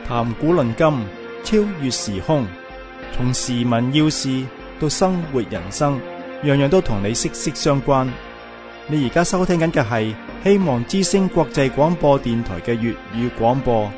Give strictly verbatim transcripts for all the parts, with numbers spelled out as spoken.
談古論今，超越時空，從時聞要事到生活人生，樣樣都同你息息相關。你而家收聽緊嘅係希望之聲國際廣播電台嘅粵語廣播。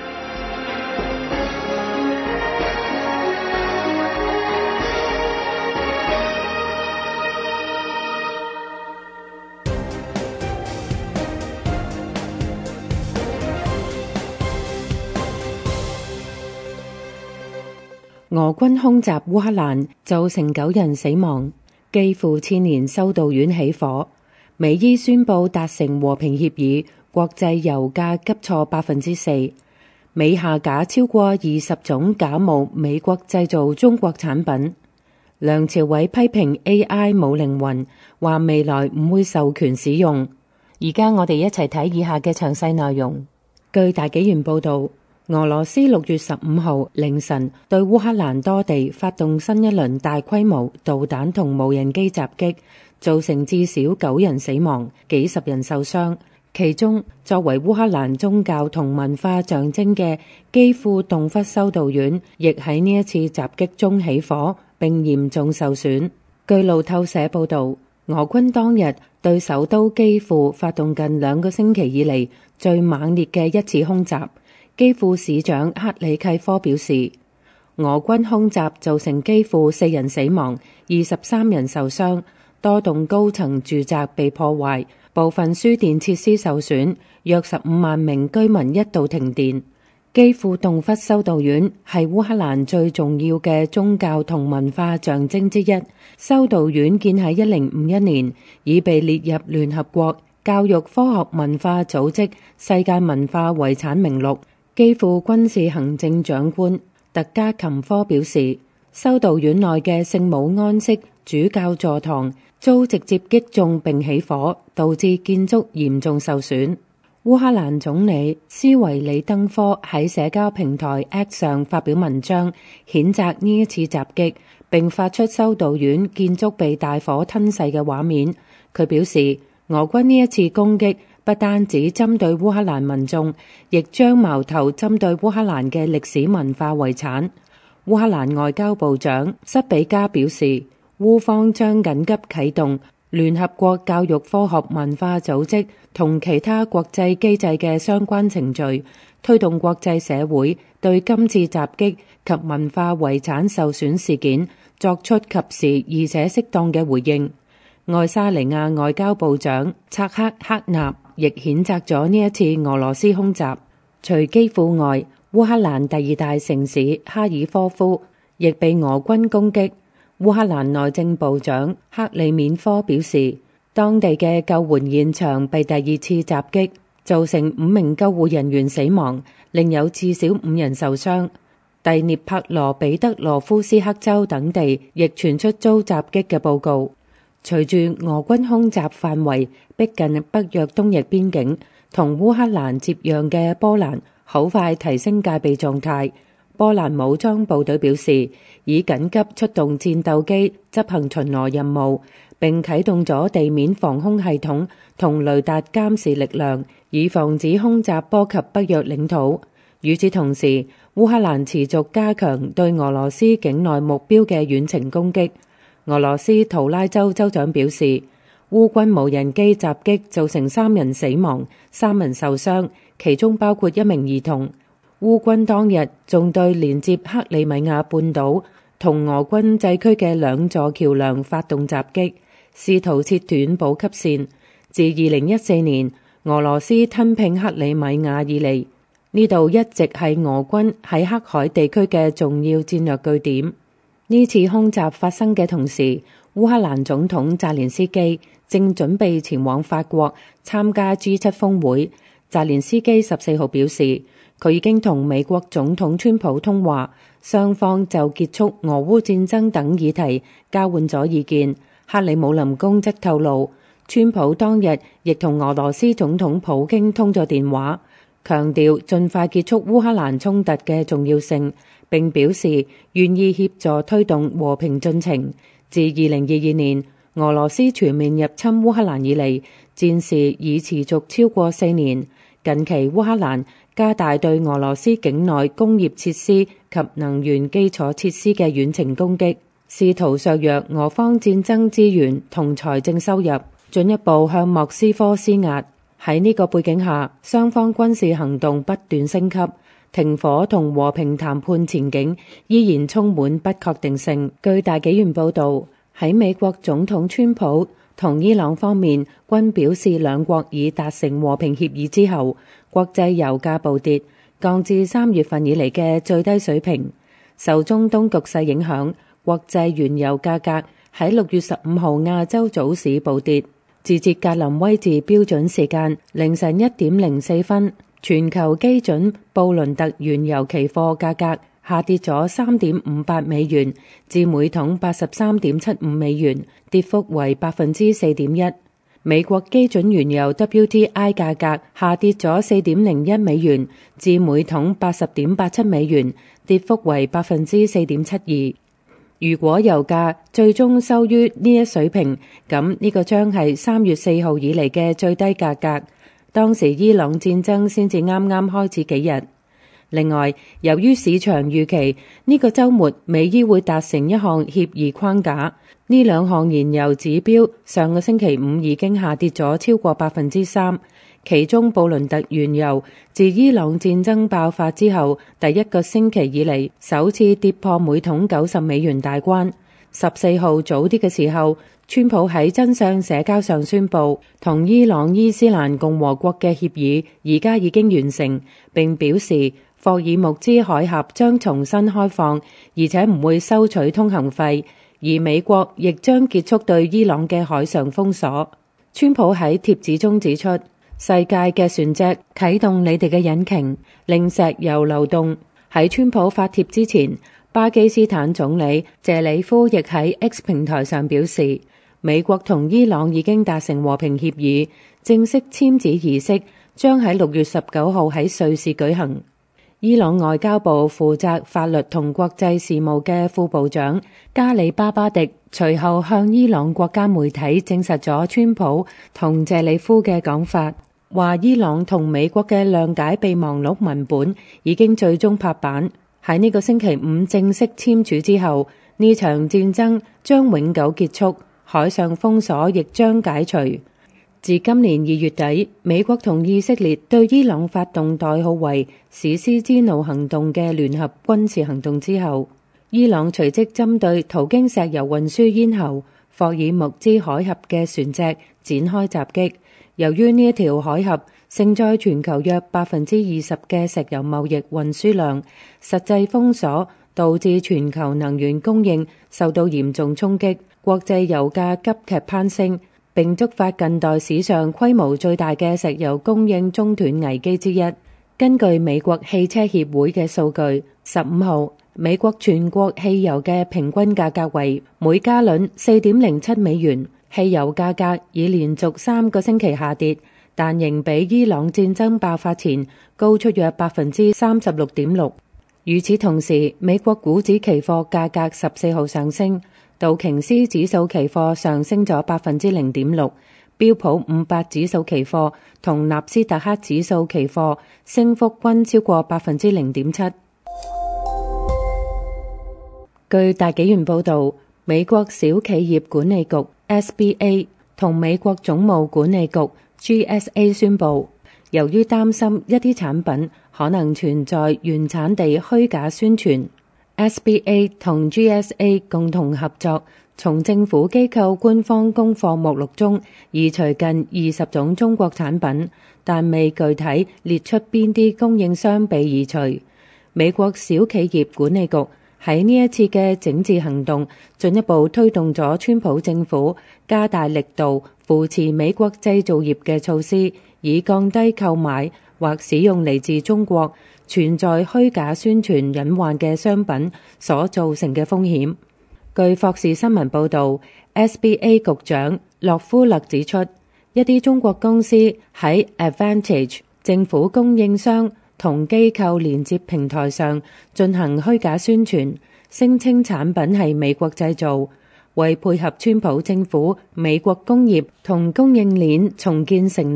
俄軍空襲烏克蘭，造成九人死亡。基輔千年修道院起火。美伊宣布達成和平協議，國際油價急挫百分之四。美下架超過二十種假冒美國製造中國產品。梁朝偉批評 A I 冇靈魂，話未來唔會授權使用。而家我哋一齊睇以下嘅詳細內容。據大紀元報道，俄羅斯六月十五號凌晨對烏克蘭多地發動新一輪大規模導彈同無人機襲擊，造成至少九人死亡，幾十人受傷。其中，作為烏克蘭宗教同文化象徵嘅基輔洞窟修道院，亦喺呢一次襲擊中起火，並嚴重受損。據路透社報道，俄軍當日對首都基輔發動近兩個星期以嚟最猛烈嘅一次空襲。基輔市長克里契科表示，俄軍空襲造成基輔四人死亡，二十三人受傷，多棟高層住宅被破壞，部分輸電設施受損，約十五萬名居民一度停電。基輔洞窟修道院係烏克蘭最重要嘅宗教同文化象徵之一。修道院建喺一零五一年，已被列入聯合國教育科學文化組織世界文化遺產名錄。基輔軍事行政長官特加琴科表示，修道院內嘅聖母安息主教座堂遭直接擊中並起火，導致建築嚴重受損。烏克蘭總理斯維里登科喺社交平台 X 上發表文章，譴責呢一次襲擊，並發出修道院建築被大火吞噬嘅畫面。佢表示，俄軍呢一次攻擊不單止針對烏克蘭民眾，亦將矛頭針對烏克蘭嘅歷史文化遺產。烏克蘭外交部長塞比加表示，烏方將緊急啟動聯合國教育科學文化組織同其他國際機制嘅相關程序，推動國際社會對今次襲擊及文化遺產受損事件作出及時而且適當嘅回應。愛沙尼亞外交部長察克克納亦譴責咗呢一次俄羅斯空襲。除基輔外，烏克蘭第二大城市哈爾科夫亦被俄軍攻擊。烏克蘭內政部長克里緬科表示，當地嘅救援現場被第二次襲擊，造成五名救護人員死亡，另有至少五人受傷。第涅帕羅彼得羅夫斯克州等地亦傳出遭襲擊嘅報告。隨住俄軍空襲範圍逼近北約東翼邊境，同烏克蘭接壤嘅波蘭好快提升戒備狀態。波蘭武裝部隊表示，已緊急出動戰鬥機執行巡邏任務，並啟動咗地面防空系統同雷達監視力量，以防止空襲波及北約領土。與此同時，烏克蘭持續加強對俄羅斯境內目標嘅遠程攻擊。俄羅斯圖拉州州長表示，烏軍無人機襲擊造成三人死亡，三人受傷，其中包括一名兒童。烏軍當日仲對連接克里米亞半島同俄軍制區嘅兩座橋梁發動襲擊，試圖切斷補給線。自二零一四年俄羅斯吞併克里米亞以嚟，呢度一直係俄軍喺黑海地區嘅重要戰略據點。呢次空襲發生嘅同時，烏克蘭總統澤連斯基正準備前往法國參加 G 七 峰會。澤連斯基十四號表示，佢已經同美國總統川普通話，雙方就結束俄烏戰爭等議題交換咗意見。克里姆林宮則透露，川普當日亦同俄羅斯總統普京通咗電話，強調盡快結束烏克蘭衝突嘅重要性，並表示願意協助推動和平進程。自二零二二年俄羅斯全面入侵烏克蘭以嚟，戰事已持續超過四年。近期烏克蘭加大對俄羅斯境內工業設施及能源基礎設施嘅遠程攻擊，試圖削弱俄方戰爭資源同財政收入，進一步向莫斯科施壓。喺呢個背景下，雙方軍事行動不斷升級，停火同和平談判前景依然充滿不確定性。據大紀元報導，喺美國總統川普同伊朗方面均表示兩國已達成和平協議之後，國際油價暴跌，降至三月份以嚟嘅最低水平。受中東局勢影響，國際原油價格喺六月十五號亞洲早市暴跌，截至格林威治標準時間凌晨一點零四分，全球基準布倫特原油期貨價格下跌咗三點五八美元，至每桶八十三點七五美元，跌幅為百分之四點一。美國基準原油 W T I 價格下跌咗四點零一美元，至每桶八十點八七美元，跌幅為百分之四點七二。如果油價最終收於呢一水平，咁呢個將係三月四號以嚟嘅最低價格。當時伊朗戰爭先至啱啱開始幾日。另外，由於市場預期呢個週末美伊會達成一項協議框架，呢兩項燃油指標上個星期五已經下跌咗超過百分之三。其中布倫特原油自伊朗戰爭爆發之後第一個星期以嚟首次跌破每桶九十美元大關。十四號早啲嘅時候，川普喺真相社交上宣布，同伊朗伊斯蘭共和國嘅協議而家已經完成，並表示霍爾木茲海峽將重新開放，而且唔會收取通行費，而美國亦將結束對伊朗嘅海上封鎖。川普喺帖子中指出，世界嘅船隻啟動你哋嘅引擎，令石油流動。喺川普發帖之前，巴基斯坦總理謝里夫亦喺 X 平台上表示，美國同伊朗已經達成和平協議，正式簽字儀式將喺六月十九號喺瑞士舉行。伊朗外交部負責法律同國際事務嘅副部長加里巴巴迪隨後向伊朗國家媒體證實咗川普同謝里夫嘅講法，話伊朗同美國嘅諒解備忘錄文本已經最終拍板，喺呢個星期五正式簽署之後，呢場戰爭將永久結束，海上封鎖亦將解除。自今年二月底，美國同以色列對伊朗發動代號為史詩之怒行動嘅聯合軍事行動之後，伊朗隨即針對途經石油運輸咽喉霍爾木茲海峽嘅船隻展開襲擊。由於呢一條海峽盛載全球約百分之二十嘅石油貿易運輸量，實際封鎖導致全球能源供應受到嚴重衝擊，國際油價急劇攀升，並觸發近代史上規模最大嘅石油供應中斷危機之一。根據美國汽車協會嘅數據，十五號美國全國汽油嘅平均價格為每加侖四點零七美元。汽油價格已連續三個星期下跌，但仍比伊朗戰爭爆發前高出約百分之三十六點六。與此同時，美國股指期貨價格十四號上升，道瓊斯指數期貨上升咗百分之零點六，標普五百指數期貨同納斯達克指數期貨升幅均超過百分之零點七。據大紀元報導，美國小企業管理局 S B A 同美國總務管理局 G S A 宣布，由於擔心一啲產品可能存在原產地虛假宣傳， S B A 同 G S A 共同合作，從政府機構官方供貨目錄中移除近二十種中國產品，但未具體列出邊啲供應商被移除。美國小企業管理局喺呢一次嘅整治行動，進一步推動咗川普政府加大力度扶持美國製造業嘅措施，以降低購買或使用嚟自中國存在虛假宣傳隱患嘅商品所造成嘅風險。據霍士新聞報導， S B A 局長洛夫勒指出，一啲中國公司喺 Advantage 政府供應商同機構連接平台上進行虛假宣傳，聲稱產品係美國製造，為配合川普政府美國工業同供應鏈重建承諾，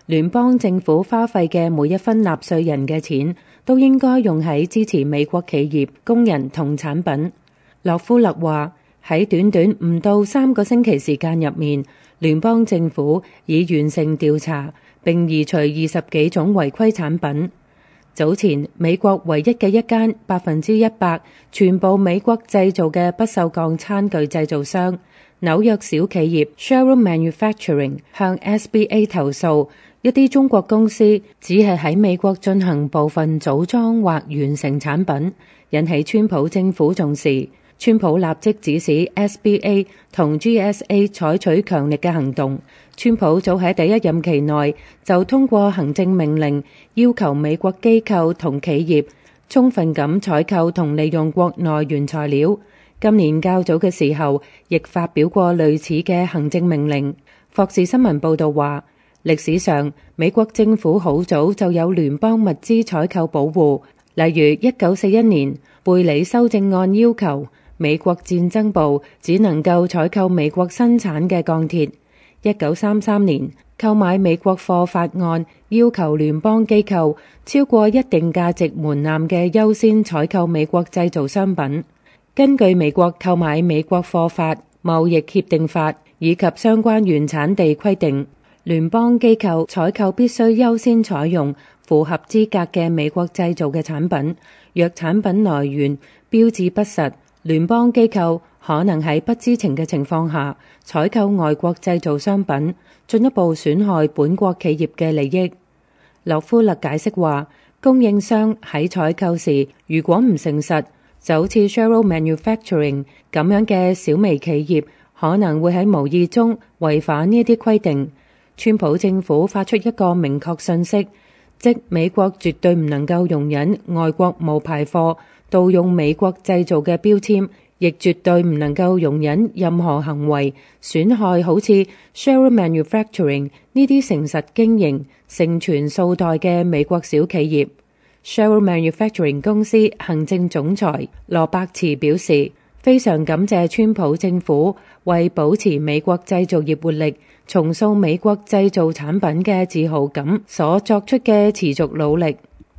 聯邦政府花費嘅每一分納稅人嘅錢都應該用喺支持美國企業、工人同產品。洛夫勒話，喺短短唔到三個星期時間入面，聯邦政府已完成調查並移除二十幾種違規產品。早前，美國唯一嘅一間百分之一百全部美國製造嘅不鏽鋼餐具製造商紐約小企業 Sherrill Manufacturing 向 S B A 投訴，一啲中國公司只係喺美國進行部分組裝或完成產品，引起川普政府重視。川普立即指使 S B A 同 G S A 採取強力嘅行動。川普早喺第一任期內就通過行政命令，要求美國機構同企業充分咁採購同利用國內原材料。今年較早嘅時候，亦發表過類似嘅行政命令。霍士新聞報道話，歷史上美國政府好早就有聯邦物資採購保護，例如一九四一年貝里修正案要求美國戰爭部只能夠採購美國生產嘅鋼鐵。一九三三年購買美國貨法案要求聯邦機構超過一定價值門檻嘅優先採購美國製造商品。根據美國購買美國貨法、貿易協定法以及相關原產地規定，聯邦機構採購必須優先採用符合資格嘅美國製造嘅產品。若產品來源標誌不實，聯邦機構可能喺不知情嘅情況下採購外國製造商品，進一步損害本國企業嘅利益。洛夫勒解釋話，供應商喺採購時如果唔誠實，就好似 Sherrill Manufacturing 咁樣嘅小微企業，可能會喺無意中違反呢啲規定。川普政府發出一個明確訊息，即美國絕對唔能夠容忍外國冒牌貨盜用美國製造嘅標籤，亦絕對唔能夠容忍任何行為損害好似 Sherrill Manufacturing 呢啲誠實經營、承傳數代嘅美國小企業。Sherrill Manufacturing 公司行政總裁羅伯茨表示，非常感謝川普政府為保持美國製造業活力、重塑美國製造產品嘅自豪感所作出嘅持續努力。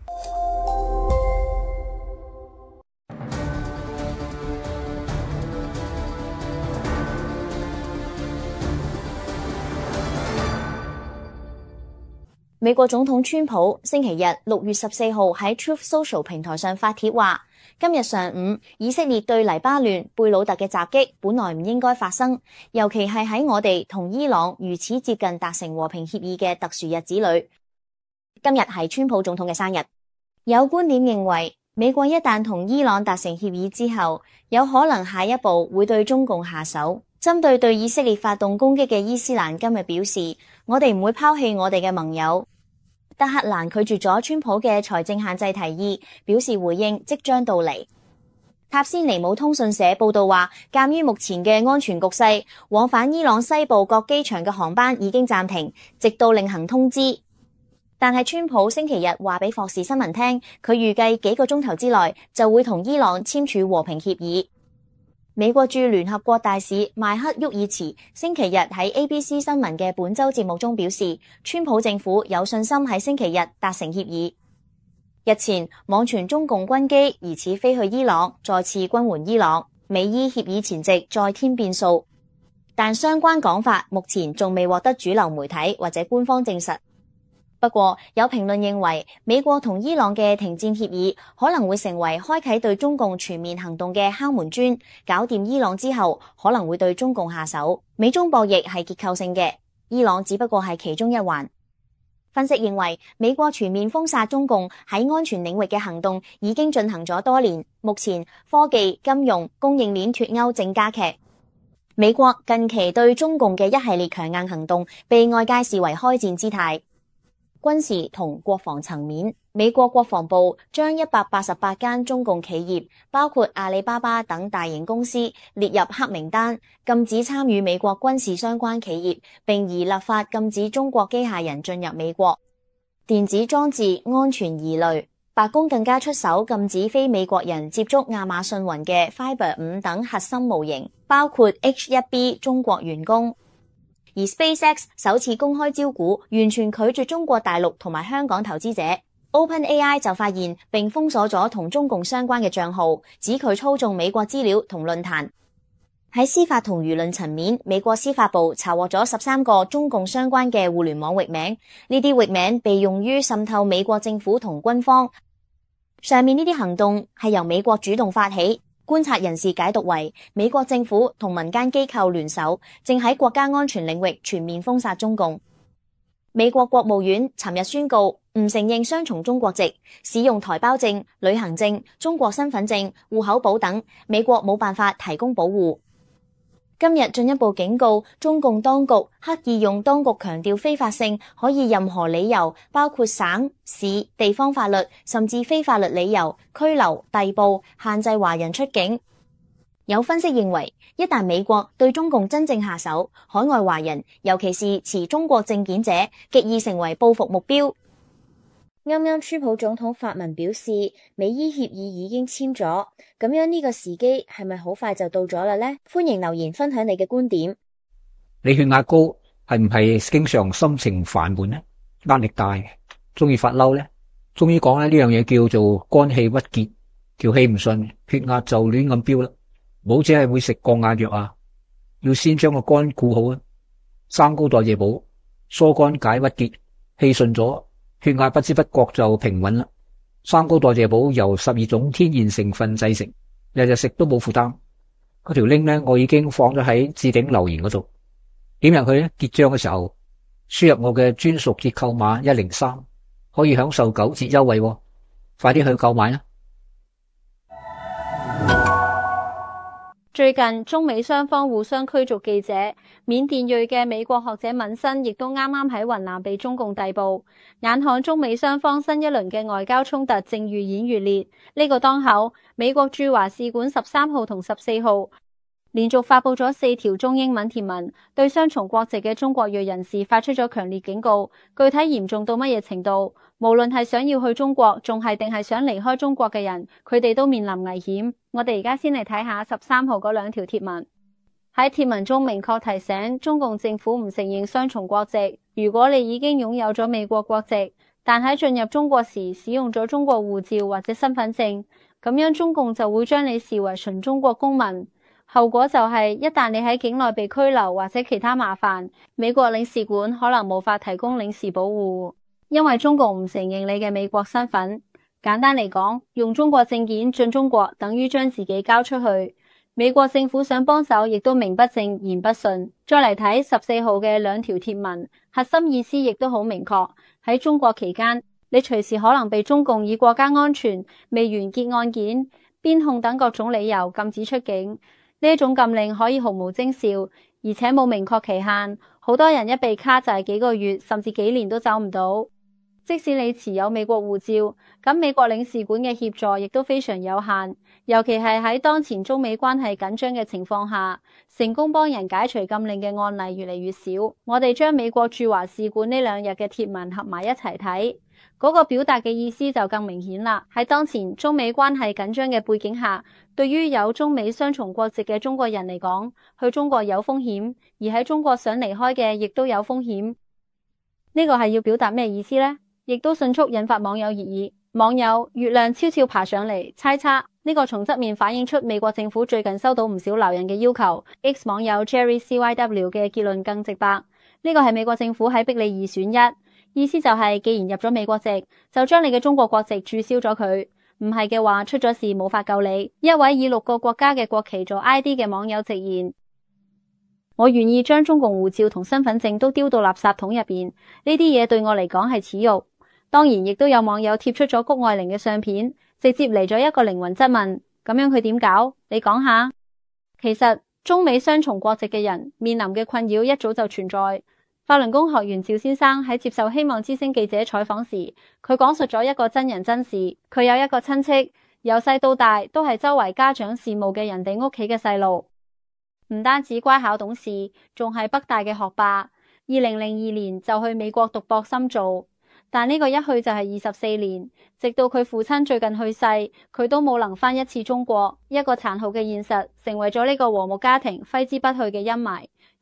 美國總統川普星期日六月十四號喺 Truth Social 平台上發帖話，今日上午以色列對黎巴嫩貝魯特嘅襲擊本來唔應該發生，尤其係喺我哋同伊朗如此接近達成和平協議嘅特殊日子裏。今日係川普總統嘅生日。有觀點認為，美國一旦同伊朗達成協議之後，有可能下一步會對中共下手。針對對以色列發動攻擊嘅伊斯蘭今日表示，我哋唔會拋棄我哋嘅盟友。德黑蘭拒絕咗川普嘅財政限制提議，表示回應即將到嚟。塔斯尼姆通訊社報道話，鑒於目前嘅安全局勢，往返伊朗西部各機場嘅航班已經暫停，直到另行通知。但係川普星期日話俾霍士新聞聽，佢預計幾個鐘頭之內就會同伊朗簽署和平協議。美國駐聯合國大使邁克沃爾茨星期日喺 A B C 新聞嘅本周節目中表示，川普政府有信心喺星期日達成協議。日前網傳中共軍機疑似飛去伊朗，再次軍援伊朗，美伊協議前夕再添變數，但相關講法目前仲未獲得主流媒體或者官方證實。不過，有評論認為，美國同伊朗嘅停戰協議可能會成為開啟對中共全面行動嘅敲門磚。搞掂伊朗之後，可能會對中共下手。美中博弈係結構性嘅，伊朗只不過係其中一環。分析認為，美國全面封殺中共喺安全領域嘅行動已經進行咗多年，目前科技、金融、供應鏈脫鈎正加劇。美國近期對中共嘅一系列強硬行動，被外界視為開戰姿態。軍事同國防層面，美國國防部將一百八十八間中共企業，包括阿里巴巴等大型公司列入黑名單，禁止參與美國軍事相關企業，並擬立法禁止中國機械人進入美國。電子裝置安全疑慮，白宮更加出手禁止非美國人接觸亞馬遜雲嘅 Fiber 五等核心模型，包括 H 一 B 中國員工。 而 SpaceX 首次公開招股，完全拒絕中國大陸同埋香港投資者。OpenAI 就發現並封鎖咗同中共相關嘅賬號，指佢操縱美國資料同論壇。喺司法同輿論層面，美國司法部查獲咗十三個中共相關嘅互聯網域名，呢啲域名被用於滲透美國政府同軍方。上面呢啲行動係由美國主動發起，觀察人士解讀為美國政府同民間機構聯手，正喺國家安全領域全面封殺中共。美國國務院尋日宣告唔承認雙重中國籍，使用台胞證、旅行證、中國身份證、戶口簿等，美國冇辦法提供保護。今日進一步警告中共當局，刻意用當局強調非法性可以任何理由，包括省、市、地方法律，甚至非法律理由拘留、逮捕、限制華人出境。有分析認為，一旦美國對中共真正下手，海外華人，尤其是持中國證件者，極易成為報復目標。啱啱川普總統發文表示，美伊協議已經簽咗，咁樣呢個時機係咪好快就到咗啦呢？歡迎留言分享你嘅觀點。 你血壓高係唔係經常心情煩悶呢？壓力大，中意發嬲呢？中醫講咧，呢樣嘢叫做肝氣鬱結，條氣唔順，血壓就亂咁飆啦。冇只係會食降壓藥啊，要先將個肝顧好啊。三高代謝補，疏肝解鬱結，氣順咗，血壓不知不覺就平穩啦。三高代謝補由十二種天然成分製成，日日食都冇負擔。嗰條 link 咧，我已經放咗喺置頂留言嗰度，點入去咧，結賬嘅時候輸入我嘅專屬折扣碼一零三，可以享受九折優惠喎。快啲去購買啦！ 最近中美雙方互相驅逐記者，緬甸裔嘅美國學者敏新亦都啱啱喺雲南被中共逮捕。眼看中美雙方新一輪嘅外交衝突正愈演愈烈，呢、這個當口，美國駐華使館十三號同十四號連續發佈咗四條中英文貼文，對雙重國籍嘅中國裔人士發出咗強烈警告。具體嚴重到乜嘢程度？無論係想要去中國，仲係定係想離開中國嘅人，佢哋都面臨危險。我哋而家先嚟睇下十三號嗰兩條貼文。喺貼文中明確提醒中共政府唔承認雙重國籍。如果你已經擁有咗美國國籍，但喺進入中國時使用咗中國護照或者身份證，咁樣中共就會將你視為純中國公民。後果就係，一旦你喺境內被拘留或者其他麻煩，美國領事館可能無法提供領事保護，因為中共唔承認你嘅美國身份。簡單嚟講，用中國證件進中國等於將自己交出去。美國政府想幫手，亦都名不正言不順。再嚟睇十四號嘅兩條貼文，核心意思亦都好明確。喺中國期間，你隨時可能被中共以國家安全、未完結案件、邊控等各種理由禁止出境。呢一種禁令可以毫無徵兆，而且冇明確期限，好多人一被卡就係幾個月甚至幾年都走唔到。即使你持有美國護照，咁美國領事館嘅協助亦都非常有限，尤其係喺當前中美關係緊張嘅情況下，成功幫人解除禁令嘅案例越嚟越少。我哋將美國駐華使館呢兩日嘅貼文合埋一齊睇，嗰個表達嘅意思就更明顯啦。喺當前中美關係緊張嘅背景下，對於有中美雙重國籍嘅中國人嚟講，去中國有風險，而喺中國想離開嘅亦都有風險。呢個係要表達咩意思呢？亦都迅速引發網友熱議。網友月亮悄悄爬上嚟猜測，呢個從側面反映出美國政府最近收到唔少留人嘅要求。X 網友 Jerry C Y W 嘅結論更直白，呢個係美國政府喺逼你二選一，意思就係既然入咗美國籍，就將你嘅中國國籍註銷咗佢，唔係嘅話出咗事冇法救你。一位以六個國家嘅國旗做 I D 嘅網友直言，我願意將中共護照同身份證都丟到垃圾桶入邊，呢啲嘢對我嚟講係恥辱。當然亦都有網友貼出咗谷愛凌嘅相片，直接嚟咗一個靈魂質問，咁樣佢點搞？你講下。其實中美雙重國籍嘅人面臨嘅困擾一早就存在。法輪功學員趙先生喺接受希望之聲記者採訪時，佢講述咗一個真人真事。佢有一個親戚，由細到大都係周圍家長羨慕嘅人哋屋企嘅細路，唔單止乖巧懂事，仲係北大嘅學霸。二零零二年就去美國讀博深造。但呢個一去就係二十四年，直到佢父親最近去世，佢都冇能返一次中國。一個殘酷嘅現實，成為咗呢個和睦家庭揮之不去嘅陰霾。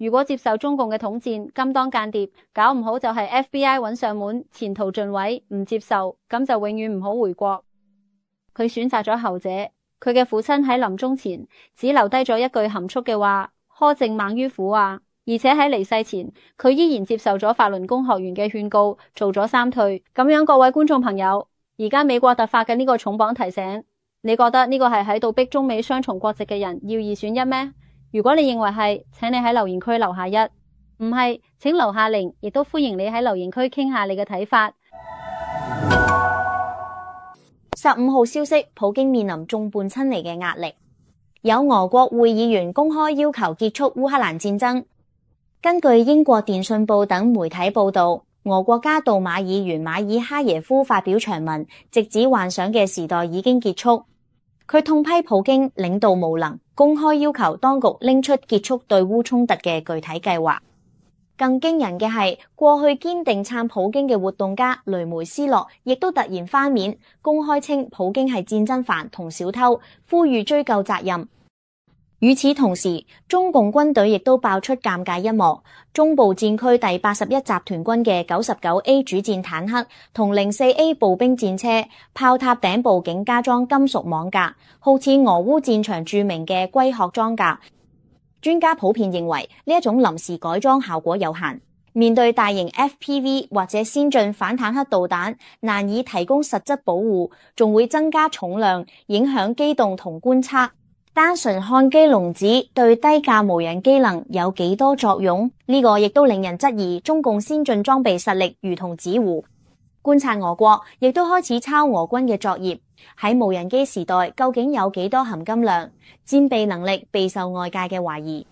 如果接受中共嘅統戰，甘當間諜，搞唔好就係 F B I 揾上門，前途盡毀；唔接受，咁就永遠唔好回國。佢選擇咗後者。佢嘅父親喺臨終前只留低咗一句含蓄嘅話：苛政猛於虎啊！而且喺離世前，佢依然接受咗法輪功學員嘅勸告，做咗三退。咁樣，各位觀眾朋友，而家美國突發嘅呢個重磅提醒，你覺得呢個係喺度逼中美雙重國籍嘅人要二選一咩？如果你認為係，請你喺留言區留下一；唔係，請留下零，亦都歡迎你喺留言區傾下你嘅睇法。 十五號消息，普京面臨眾叛親離嘅壓力，有俄國會議員公開要求結束烏克蘭戰爭。根據英國電訊報等媒體報道，俄國家杜馬議員馬爾哈耶夫發表長文，直指幻想嘅時代已經結束。佢痛批普京領導無能，公開要求當局拎出結束對烏衝突嘅具體計劃。更驚人嘅係，過去堅定撐普京嘅活動家雷梅斯諾，亦都突然翻面，公開稱普京係戰爭犯同小偷，呼籲追究責任。與此同時，中共軍隊亦都爆出尷尬一幕，中部戰區第八十一集團軍嘅九十九 A 主戰坦克同零四 A 步兵戰車炮塔頂部竟加裝金屬網格，好似俄烏戰場著名嘅龜殼裝甲。專家普遍認為呢一種臨時改裝效果有限，面對大型 F P V 或者先進反坦克導彈，難以提供實質保護，仲會增加重量，影響機動同觀測。單純看機籠子對低價無人機能有幾多作用？呢個亦都令人質疑中共先進裝備實力如同紙糊。觀察俄國亦都開始抄俄軍嘅作業，喺無人機時代究竟有幾多含金量？戰備能力備受外界嘅懷疑。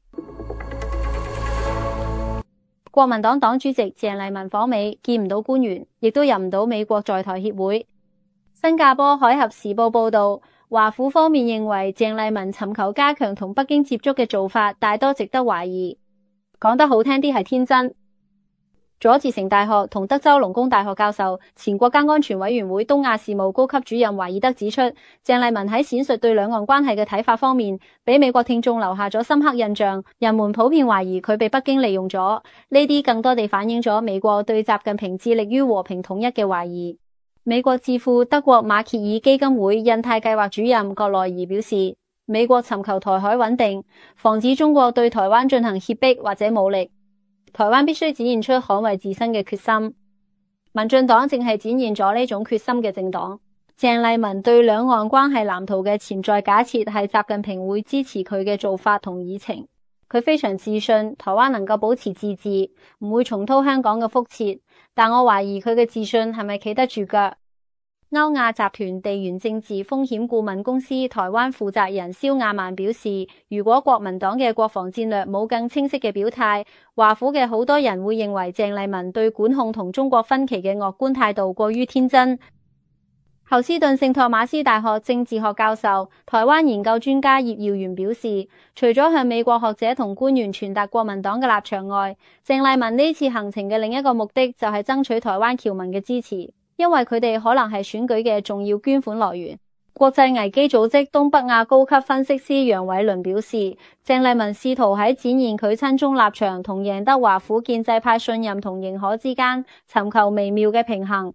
國民黨黨主席鄭麗文訪美，見唔到官員，亦都入唔到美國在台協會。新加坡海峽時報報道，華府方面認為鄭麗文尋求加強同北京接觸嘅做法大多值得懷疑，講得好聽啲係天真。佐治城大學同德州農工大學教授、前國家安全委員會東亞事務高級主任華爾德指出，鄭麗文喺闡述對兩岸關係嘅睇法方面，俾美國聽眾留下咗深刻印象，人們普遍懷疑佢被北京利用咗，呢啲更多地反映咗美國對習近平致力於和平統一嘅懷疑。美國智庫德國馬歇爾基金會印太計劃主任葛萊儀表示，美國尋求台海穩定，防止中國對台灣進行脅迫或者武力。台灣必須展現出捍衛自身嘅決心。民進黨正係展現咗呢種決心嘅政黨。鄭麗文對兩岸關係藍圖嘅潛在假設係習近平會支持佢嘅做法同議程。佢非常自信台灣能夠保持自治，唔會重蹈香港嘅覆轍。但我懷疑佢嘅自信係咪企得住腳？歐亞集團地緣政治風險顧問公司台灣負責人蕭亞曼表示，如果國民黨嘅國防戰略冇更清晰嘅表態，華府嘅好多人會認為鄭麗文對管控同中國分歧嘅樂觀態度過於天真。侯斯頓聖托馬斯大學政治學教授、台灣研究專家葉耀元表示，除咗向美國學者同官員傳達國民黨嘅立場外，鄭麗文呢次行程嘅另一個目的就係爭取台灣僑民嘅支持。因為佢哋可能係選舉嘅重要捐款來源。國際危機組織東北亞高級分析師楊偉倫表示，鄭麗文試圖喺展現佢親中立場同贏得華府建制派信任同認可之間尋求微妙嘅平衡。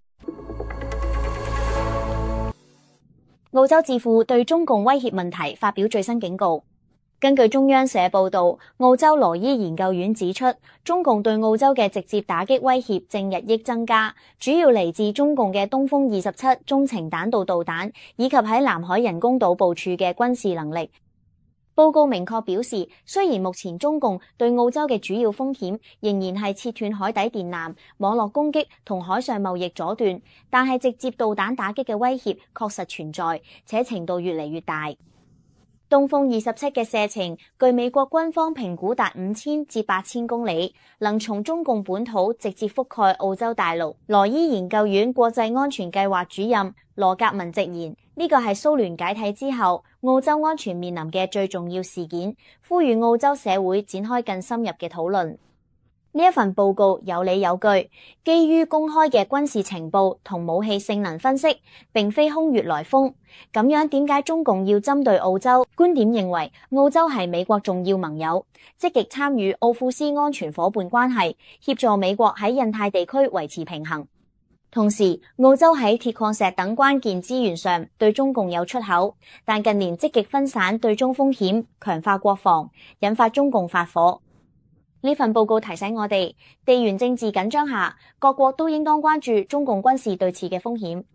澳洲智庫對中共威脅問題發表最新警告。根據中央社報道，澳洲羅伊研究院指出，中共對澳洲嘅直接打擊威脅正日益增加，主要嚟自中共嘅東風二十七中程彈道導彈，以及喺南海人工島部署嘅軍事能力。報告明確表示，雖然目前中共對澳洲嘅主要風險仍然係切斷海底電纜、網絡攻擊同海上貿易阻斷，但係直接導彈打擊嘅威脅確實存在，且程度越嚟越大。東風二十七嘅射程據美國軍方評估達五千至八千公里，能從中共本土直接覆蓋澳洲大陸。羅伊研究院國際安全計劃主任羅格文直言，呢個係蘇聯解體之後澳洲安全面臨嘅最重要事件，呼籲澳洲社會展開更深入嘅討論。 呢一份報告有理有據，基於公開嘅軍事情報同武器性能分析，並非空穴來風。咁樣點解中共要針對澳洲？觀點認為，澳洲係美國重要盟友，積極參與奧庫斯安全夥伴關係，協助美國喺印太地區維持平衡。同時，澳洲喺鐵礦石等關鍵資源上對中共有出口，但近年積極分散對中風險，強化國防，引發中共發火。呢份報告提醒我哋，地緣政治緊張下，各國都應當關注中共軍事對峙嘅風險。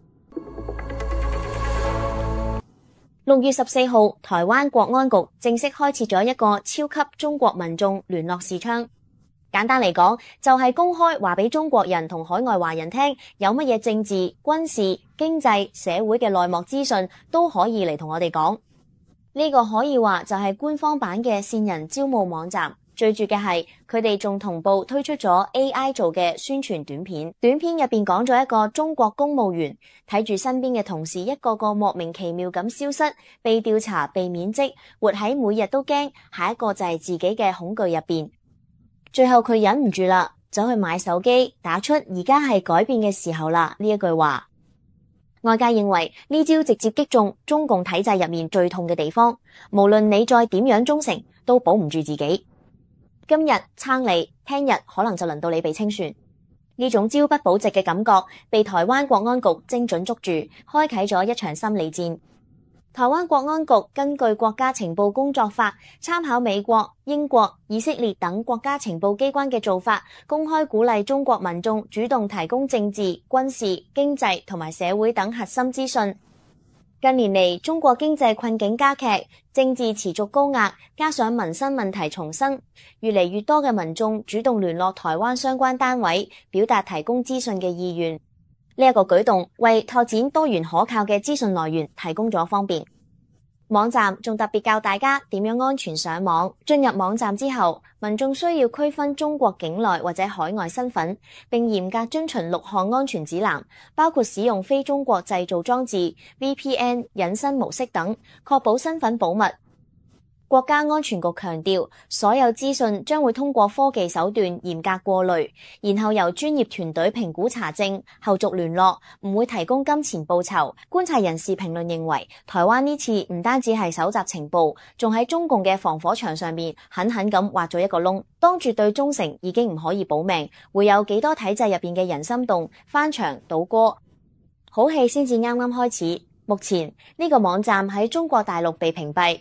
六月十四號，台灣國安局正式開設咗一個超級中國民眾聯絡視窗。簡單嚟講，就係公開話俾中國人同海外華人聽，有乜嘢政治、軍事、經濟、社會嘅內幕資訊都可以嚟同我哋講。呢個可以話就係官方版嘅線人招募網站。最絕嘅係，佢哋仲同步推出咗 A I 做嘅宣傳短片。短片入邊講咗一個中國公務員睇住身邊嘅同事一個個莫名其妙咁消失、被調查、被免職，活喺每日都驚下一個就係自己嘅恐懼入邊。最後佢忍唔住啦，走去買手機，打出而家係改變嘅時候啦呢一句話。外界認為呢招直接擊中中共體制入面最痛嘅地方，無論你再點樣忠誠，都保唔住自己。今日撐你，聽日可能就輪到你被清算。呢種朝不保夕嘅感覺，被台灣國安局精準捉住，開啟咗一場心理戰。台灣國安局根據國家情報工作法，參考美國、英國、以色列等國家情報機關嘅做法，公開鼓勵中國民眾主動提供政治、軍事、經濟同埋社會等核心資訊。近年嚟，中國經濟困境加劇，政治持續高壓，加上民生問題叢生，越嚟越多嘅民眾主動聯絡台灣相關單位，表達提供資訊嘅意願。呢一個舉動為拓展多元可靠嘅資訊來源提供咗方便。網站仲特別教大家點樣安全上網。進入網站之後，民眾需要區分中國境內或者海外身份，並嚴格遵循六項安全指南，包括使用非中國製造裝置、V P N、隱身模式等，確保身份保密。國家安全局強調，所有資訊將會通過科技手段嚴格過濾，然後由專業團隊評估查證，後續聯絡，唔會提供金錢報酬。觀察人士評論認為，台灣呢次唔單止係搜集情報，仲喺中共嘅防火牆上面狠狠咁挖咗一個窿。當絕對忠誠已經唔可以保命，會有幾多體制入邊嘅人心動、翻牆倒戈？好戲先至啱啱開始。目前呢個網站喺中國大陸被屏蔽。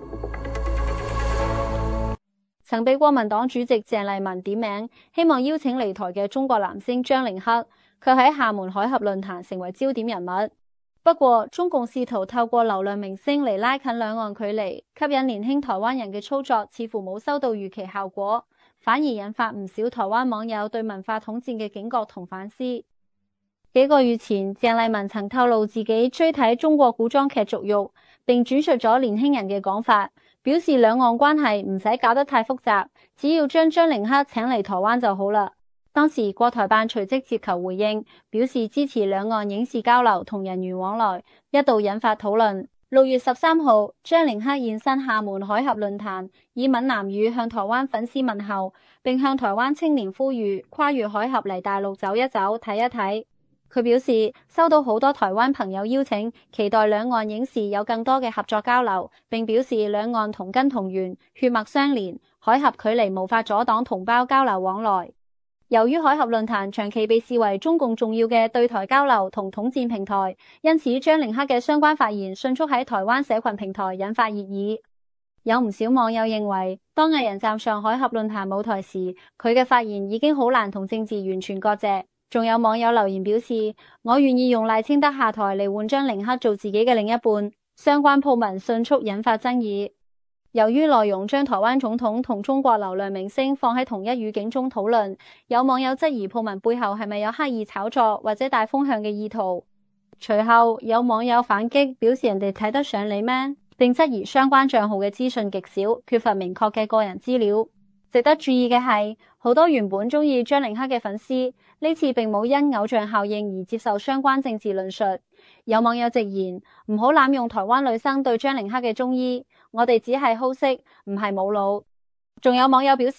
曾被國民黨主席鄭麗文點名，希望邀請離台嘅中國男星張凌克，卻喺廈門海峽論壇成為焦點人物。不過，中共試圖透過流量明星嚟拉近兩岸距離，吸引年輕台灣人嘅操作似乎冇收到預期效果，反而引發唔少台灣網友對文化統戰嘅警覺同反思。幾個月前，鄭麗文曾透露自己追睇中國古裝劇《逐玉》，並轉述咗年輕人嘅講法，表示兩岸關係唔使搞得太複雜，只要將張凌克請嚟台灣就好啦。當時國台辦隨即接球回應，表示支持兩岸影視交流同人員往來，一度引發討論。六月十三號，張凌克現身廈門海峽論壇，以閩南語向台灣粉絲問候，並向台灣青年呼籲跨越海峽嚟大陸走一走、睇一睇。佢表示收到好多台灣朋友邀請，期待兩岸影視有更多嘅合作交流，並表示兩岸同根同源，血脈相連，海峽距離無法阻擋同胞交流往來。由於海峽論壇長期被視為中共重要嘅對台交流同統戰平台，因此張凌克嘅相關發言迅速喺台灣社群平台引發熱議。有唔少網友認為，當藝人站上海峽論壇舞台時，佢嘅發言已經好難同政治完全割席。仲有網友留言表示，我願意用賴清德下台嚟換張凌克做自己嘅另一半。相關鋪文迅速引發爭議。由於內容將台灣總統同中國流量明星放喺同一語境中討論，有網友質疑鋪文背後係咪有刻意炒作或者帶風向嘅意圖。隨後有網友反擊，表示人哋睇得上你咩？並質疑相關賬號嘅資訊極少，缺乏明確嘅個人資料。值得注意嘅係，好多原本中意張凌克嘅粉絲，呢次並冇因偶像效應而接受相關政治論述。有網友直言，唔好濫用台灣女生對張凌克嘅中意，我哋只係好色，唔係冇腦。仲有網友表示，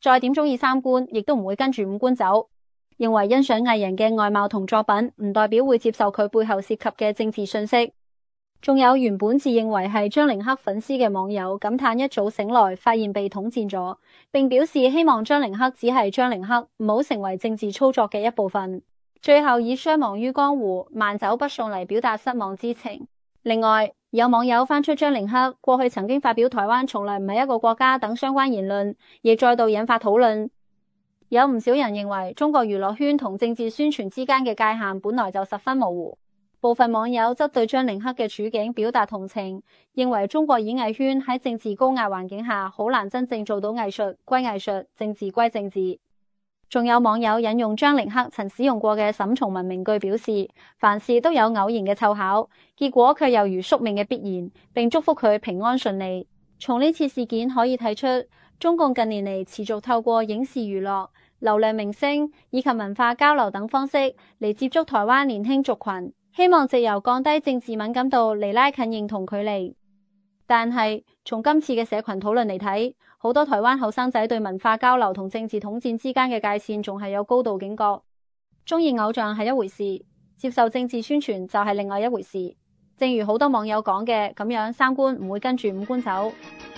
再點鍾意三觀，亦都唔會跟住五官走。認為欣賞藝人嘅外貌同作品，唔代表會接受佢背後涉及嘅政治信息。仲有原本自認為係張凌克粉絲嘅網友感嘆一早醒來發現被統戰咗，並表示希望張凌克只係張凌克，唔好成為政治操作嘅一部分。最後以相忘於江湖，慢走不送嚟表達失望之情。另外，有網友翻出張凌克過去曾經發表台灣從來唔係一個國家等相關言論，亦再度引發討論。有唔少人認為中國娛樂圈同政治宣傳之間嘅界限本來就十分模糊。部分網友則對張凌克嘅處境表達同情，認為中國演藝圈喺政治高壓環境下好難真正做到藝術歸藝術，政治歸政治。仲有網友引用張凌克曾使用過嘅沈從文名句表示，凡事都有偶然嘅湊巧，結果卻又如宿命嘅必然，並祝福佢平安順利。從呢次事件可以睇出，中共近年嚟持續透過影視娛樂、流量明星以及文化交流等方式嚟接觸台灣年輕族群，希望藉由降低政治敏感度嚟拉近認同距離。但係從今次嘅社群討論嚟睇，好多台灣後生仔對文化交流同政治統戰之間嘅界線仲係有高度警覺。中意偶像係一回事，接受政治宣傳就係另外一回事。正如好多網友講嘅咁樣，三觀唔會跟住五官走。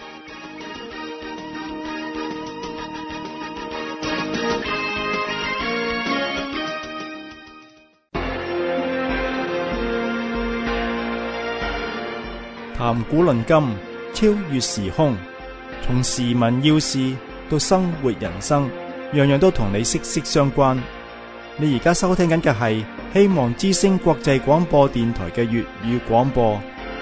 談古論今，超越時空，從時聞要事到生活人生，樣樣都同你息息相關。你而家收聽緊嘅係希望之聲國際廣播電台嘅粵語廣播。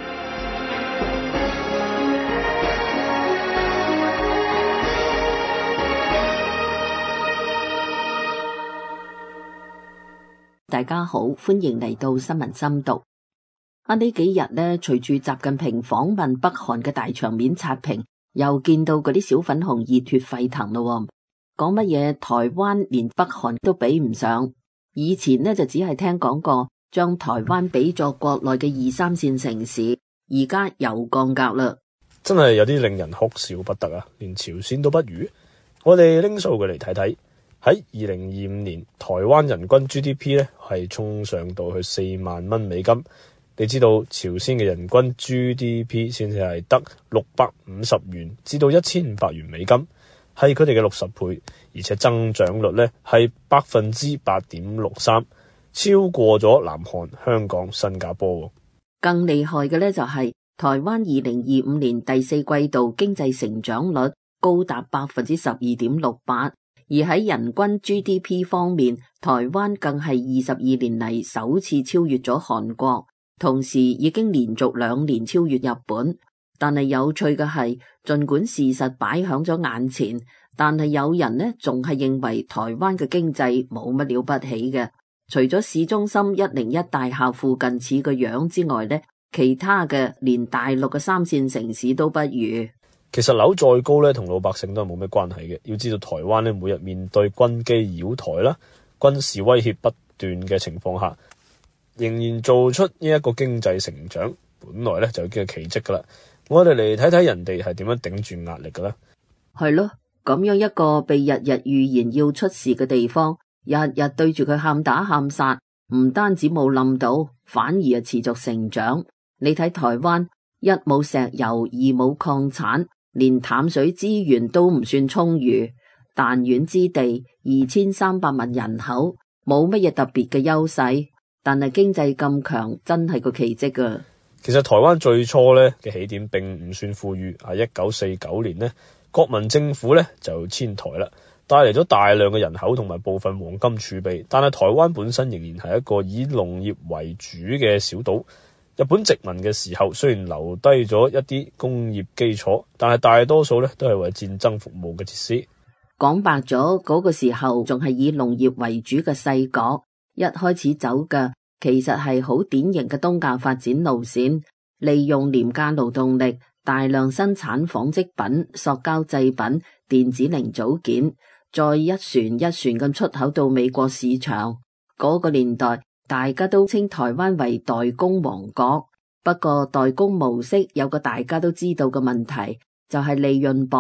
大家好，歡迎嚟到新聞深讀。啊！呢幾日呢，隨住習近平訪問北韓嘅大場面刷屏，又見到嗰啲小粉紅熱血沸騰咯。講乜嘢台灣連北韓都比唔上，以前呢就只係聽講過將台灣比作國內嘅二三線城市，而家又降格啦。 真係有啲令人哭笑不得啊！連朝鮮都不如。我哋拎數據嚟睇睇，喺二零二五年台灣人均 G D P 呢係衝上到去四萬蚊美金。你知道朝鮮嘅人均 G D P 先至係得六百五十元至到一千五百元美金，係佢哋嘅六十倍，而且增長率呢係百分之八點六三，超過咗南韓、香港、新加坡。 更厲害嘅呢就係台灣二零二五年第四季度經濟成長率高達百分之十二點六八，而喺人均 G D P 方面，台灣更係二十二年嚟首次超越咗韓國。同時已經連續兩年超越日本，但係有趣嘅係，儘管事實擺響咗眼前，但係有人呢仲係認為台灣嘅經濟冇乜了不起嘅。除咗市中心一零一大廈附近似個樣之外呢，其他嘅連大陸嘅三線城市都不如。 其實樓再高呢，同老百姓都係冇咩關係嘅。要知道台灣呢，每日面對軍機擾台啦、軍事威脅不斷嘅情況下，仍然做出呢一個經濟成長，本來咧就已經係奇蹟噶啦。我哋嚟睇睇人哋係點樣頂住壓力嘅咧。 係咯，咁樣一個被日日預言要出事嘅地方，日日對住佢喊打喊殺，唔單止冇冧到，反而係持續成長。你睇台灣，一冇石油，二冇礦產，連淡水資源都唔算充裕，彈丸之地，二千三百萬人口，冇乜嘢特別嘅優勢。但係經濟咁強，真係個奇蹟啊！ 其實台灣最初咧嘅起點並唔算富裕，喺一九四九年呢，國民政府咧就遷台啦，帶嚟咗大量嘅人口同埋部分黃金儲備。但係台灣本身仍然係一個以農業為主嘅小島。日本殖民嘅時候，雖然留低咗一啲工業基礎，但係大多數咧都係為戰爭服務嘅設施。 講白咗，嗰個時候仲係以農業為主嘅細國。一開始走嘅其實係好典型嘅東亞發展路線，利用廉價勞動力大量生產紡織品、塑膠製品、電子零組件，再一船一船咁出口到美國市場。嗰個年代大家都稱台灣為代工王國，不過代工模式有個大家都知道嘅問題，就係利潤薄，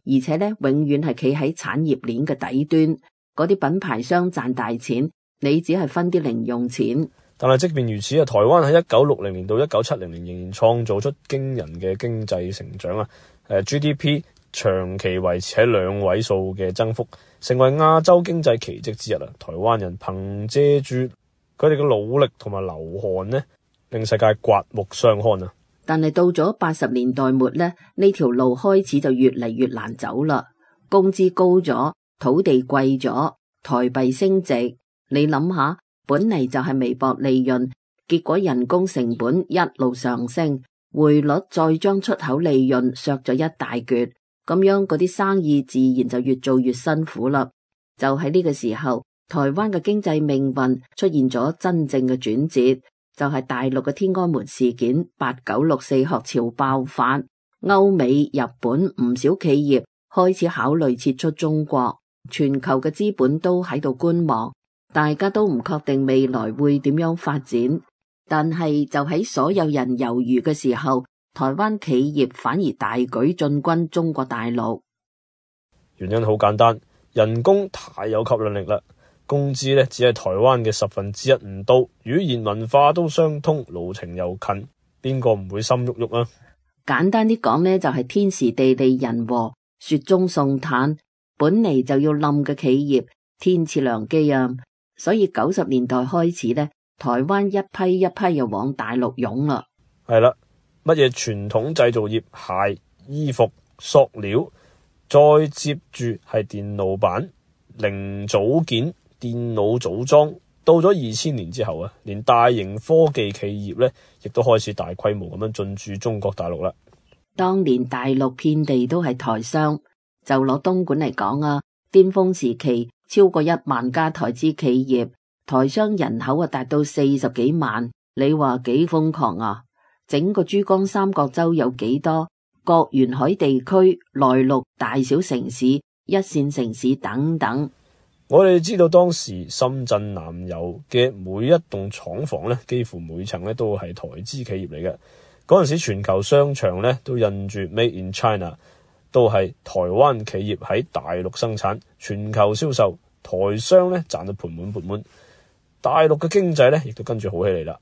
而且咧永遠係企喺產業鏈嘅底端，嗰啲品牌商賺大錢，你只係分啲零用錢。 但係即便如此啊，台灣喺一九六零年到一九七零年仍然創造出驚人嘅經濟成長啊！誒 G D P 長期維持喺兩位數嘅增幅，成為亞洲經濟奇蹟之一啊！台灣人憑借住佢哋嘅努力同埋流汗呢，令世界刮目相看啊！ 但係到咗八十年代末咧，呢條路開始就越嚟越難走啦。工資高咗，土地貴咗，台幣升值，你諗下。本嚟就係微薄利潤，結果人工成本一路上升，匯率再將出口利潤削咗一大橛，咁樣嗰啲生意自然就越做越辛苦啦。就喺呢個時候，台灣嘅經濟命運出現咗真正嘅轉折，就係大陸嘅天安門事件、八九六四學潮爆發，歐美、日本唔少企業開始考慮撤出中國，全球嘅資本都喺度觀望。大家都唔確定未來會點樣發展，但係就喺所有人猶豫嘅時候，台灣企業反而大舉進軍中國大陸。 原因好簡單，人工太有吸引力啦，工資呢只係台灣嘅十分之一唔到，語言文化都相通，路程又近，邊個唔會心喐喐啊？ 簡單啲講呢，就係天時地利人和，雪中送炭，本嚟就要冧嘅企業，天賜良機啊！所以九十年代開始咧，台灣一批一批又往大陸湧啦。 係啦，乜嘢傳統製造業、鞋、衣服、塑料，再接住係電路板、零組件、電腦組裝。到咗二千年之後啊，連大型科技企業咧，亦都開始大規模咁樣進駐中國大陸啦。 當年大陸遍地都係台商，就攞東莞嚟講啊，巔峰時期。超過一萬家台資企業，台商人口啊達到四十幾萬，你話幾瘋狂啊？整個珠江三角洲有幾多？各沿海地區、內陸大小城市、一線城市等等。 我哋知道當時深圳南油嘅每一棟廠房咧，幾乎每層咧都係台資企業嚟嘅。嗰陣時全球商場咧都印住 Made in China。都係台灣企業喺大陸生產，全球銷售，台商咧賺得盆滿缽滿，大陸嘅經濟咧亦都跟住好起嚟啦。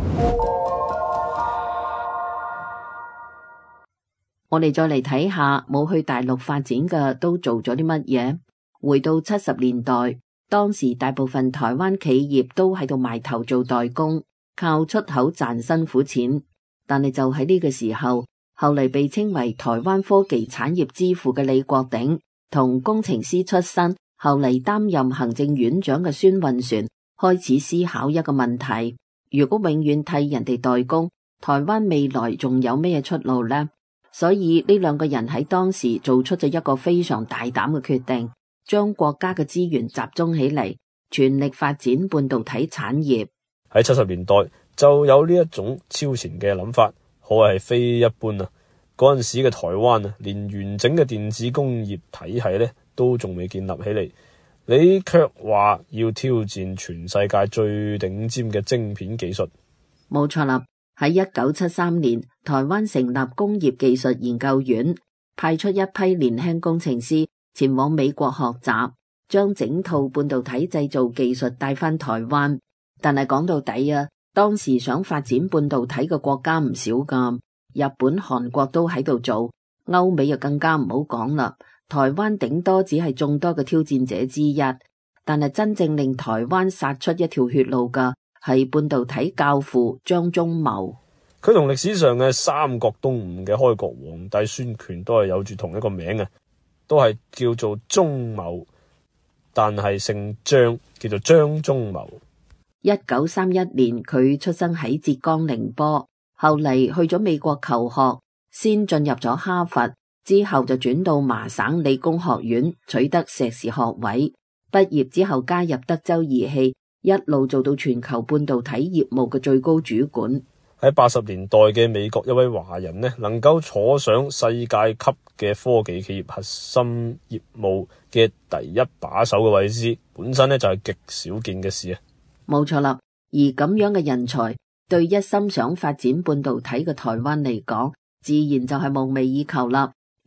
我哋再嚟睇下冇去大陸發展嘅都做咗啲乜嘢。回到七十年代，當時大部分台灣企業都喺度埋頭做代工，靠出口賺辛苦錢。但係就喺呢個時候，後嚟被稱為台灣科技產業之父嘅李國鼎，同工程師出身，後嚟擔任行政院長嘅孫運璇，開始思考一個問題：如果永遠替人哋代工，台灣未來仲有咩出路呢？所以呢兩個人喺當時做出咗一個非常大膽嘅決定，將國家嘅資源集中起嚟，全力發展半導體產業。 喺七十年代就有呢一種超前嘅諗法。可謂係非一般啊！嗰陣時嘅台灣啊，連完整嘅電子工業體系咧都仲未建立起嚟，你卻話要挑戰全世界最頂尖嘅晶片技術。 冇錯啦！喺一九七三年，台灣成立工業技術研究院，派出一批年輕工程師前往美國學習，將整套半導體製造技術帶返台灣。但係講到底啊，當時想發展半導體嘅國家唔少噶，日本、韓國都喺度做，歐美就更加唔好講啦。台灣頂多只係眾多嘅挑戰者之一，但係真正令台灣殺出一條血路嘅係半導體教父張忠謀。 佢同歷史上嘅三國東吳嘅開國皇帝孫權都係有住同一個名嘅，都係叫做忠謀，但係姓張，叫做張忠謀。 一九三一年，佢出生喺浙江寧波，後嚟去咗美國求學，先進入咗哈佛，之後就轉到麻省理工學院取得碩士學位。畢業之後加入德州儀器，一路做到全球半導體業務嘅最高主管。 喺八十年代嘅美國一位華人呢，能夠坐上世界級嘅科技企業核心業務嘅第一把手嘅位置，本身呢就係極少見嘅事啊！ 冇錯啦，而咁樣嘅人才，對一心想發展半導體嘅台灣嚟講，自然就係夢寐以求啦。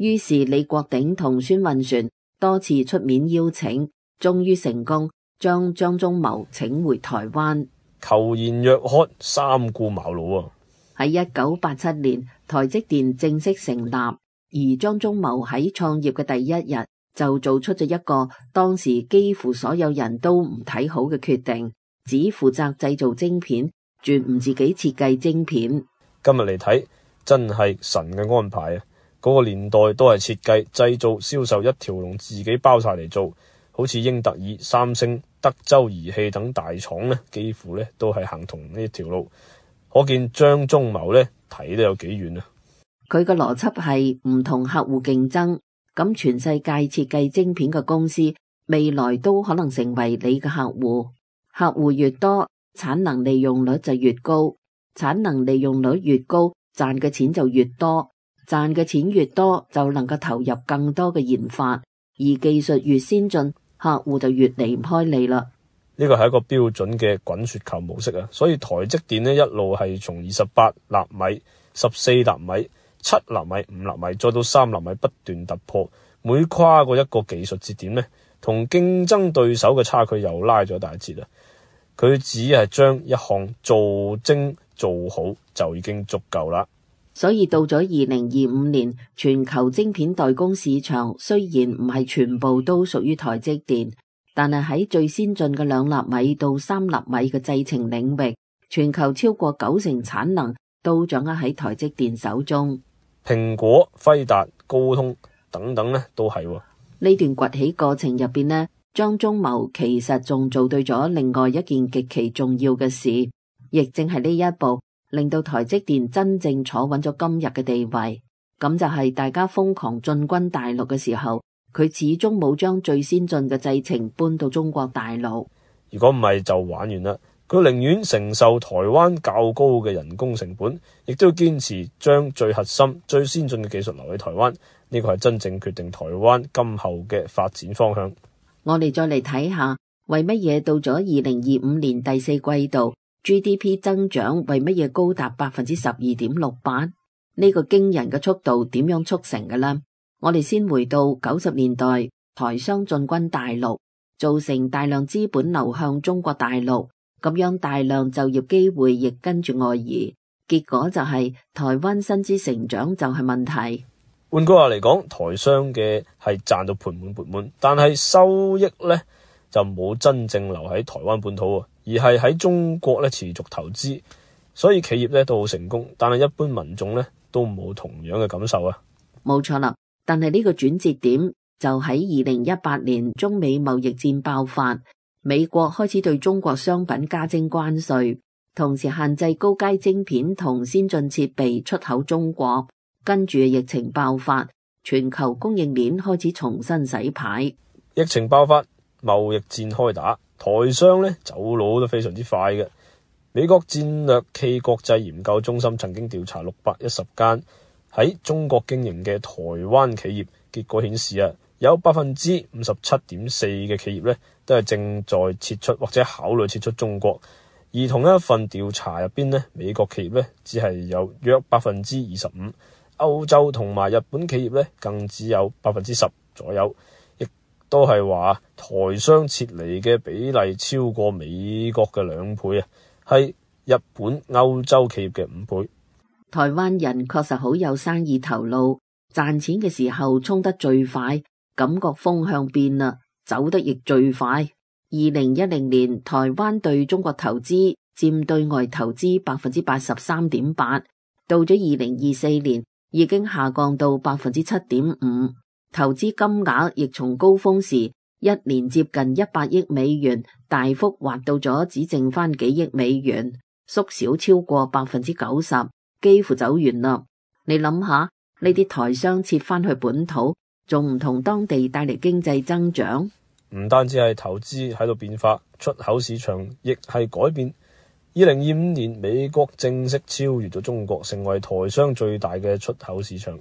於是李國鼎同孫運璇多次出面邀請，終於成功將張忠謀請回台灣。 求賢若渴，三顧茅廬啊！ 喺一九八七年，台積電正式成立，而張忠謀喺創業嘅第一日就做出咗一個當時幾乎所有人都唔睇好嘅決定，只負責製造晶片，絕唔自己設計晶片。 今日嚟睇，真係神嘅安排啊！嗰個年代都係設計、製造、銷售一條龍，自己包晒嚟做。好似英特爾、三星、德州儀器等大廠呢，幾乎呢都係行同呢條路。可見張忠謀呢睇得有幾遠啊！ 佢嘅邏輯係唔同客戶競爭，咁全世界設計晶片嘅公司未來都可能成為你嘅客戶。客戶越多，產能利用率就越高，產能利用率越高，賺嘅錢就越多，賺嘅錢越多就能夠投入更多嘅研發，而技術越先進，客戶就越離唔開你啦。 呢個係一個標準嘅滾雪球模式啊！所以台積電呢一路係從二十八納米、十四納米、七納米、五納米，再到三納米不斷突破。每跨過一個技術節點呢，同競爭對手嘅差距又拉咗大截啦。佢只係將一項做精做好就已經足夠啦。 所以到咗二零二五年，全球晶片代工市場雖然唔係全部都屬於台積電，但係喺最先進嘅兩納米到三納米嘅製程領域，全球超過九成產能都掌握喺台積電手中。 蘋果、輝達、高通等等呢都係。 呢段崛起過程入邊呢，張忠謀其實仲做對咗另外一件極其重要嘅事，亦正係呢一步令到台積電真正坐穩咗今日嘅地位。咁就係大家瘋狂進軍大陸嘅時候，佢始終冇將最先進嘅製程搬到中國大陸。 如果唔係就玩完啦，佢寧願承受台灣較高嘅人工成本，亦都要堅持將最核心、最先進嘅技術留喺台灣。呢個係真正決定台灣今後嘅發展方向。 我哋再嚟睇下，為乜嘢到咗二零二五年第四季度 G D P 增長為乜嘢高達百分之十二點六八？呢個驚人嘅速度點樣促成嘅呢？我哋先回到九十年代，台商進軍大陸，造成大量資本流向中國大陸，咁樣大量就業機會亦跟住外移，結果就係台灣薪資成長就係問題。 換句話嚟講，台商嘅係賺到盆滿缽滿，但係收益呢就冇真正留喺台灣本土，而係喺中國咧持續投資，所以企業咧都好成功，但係一般民眾咧都冇同樣嘅感受啊。 冇錯啦，但係呢個轉折點就喺二零一八年中美貿易戰爆發，美國開始對中國商品加徵關稅，同時限制高階晶片同先進設備出口中國。跟住疫情爆發，全球供應鏈開始重新洗牌。 疫情爆發，貿易戰開打，台商咧走佬都非常之快嘅。美國戰略暨國際研究中心曾經調查六百一十間喺中國經營嘅台灣企業，結果顯示啊，有百分之五十七點四嘅企業咧都係正在撤出或者考慮撤出中國。而同一份調查入邊咧，美國企業咧只係有約百分之二十五。歐洲同埋日本企業咧，更只有百分之十左右，亦都係話台商撤離嘅比例超過美國嘅兩倍啊，係日本、歐洲企業嘅五倍。 台灣人確實好有生意頭腦，賺錢嘅時候衝得最快，感覺風向變啦，走得亦最快。二零一零年，台灣對中國投資佔對外投資百分之八十三點八，到咗二零二四年，已經下降到百分之七點五，投資金額亦從高峰時一年接近一百億美元，大幅滑到咗只剩翻幾億美元，縮小超過百分之九十，幾乎走完啦。你諗下，呢啲台商撤翻去本土，仲唔同當地帶嚟經濟增長？ 唔單止係投資喺度變化，出口市場亦係改變。二零二五年，美國正式超越咗中國，成為台商最大嘅出口市場。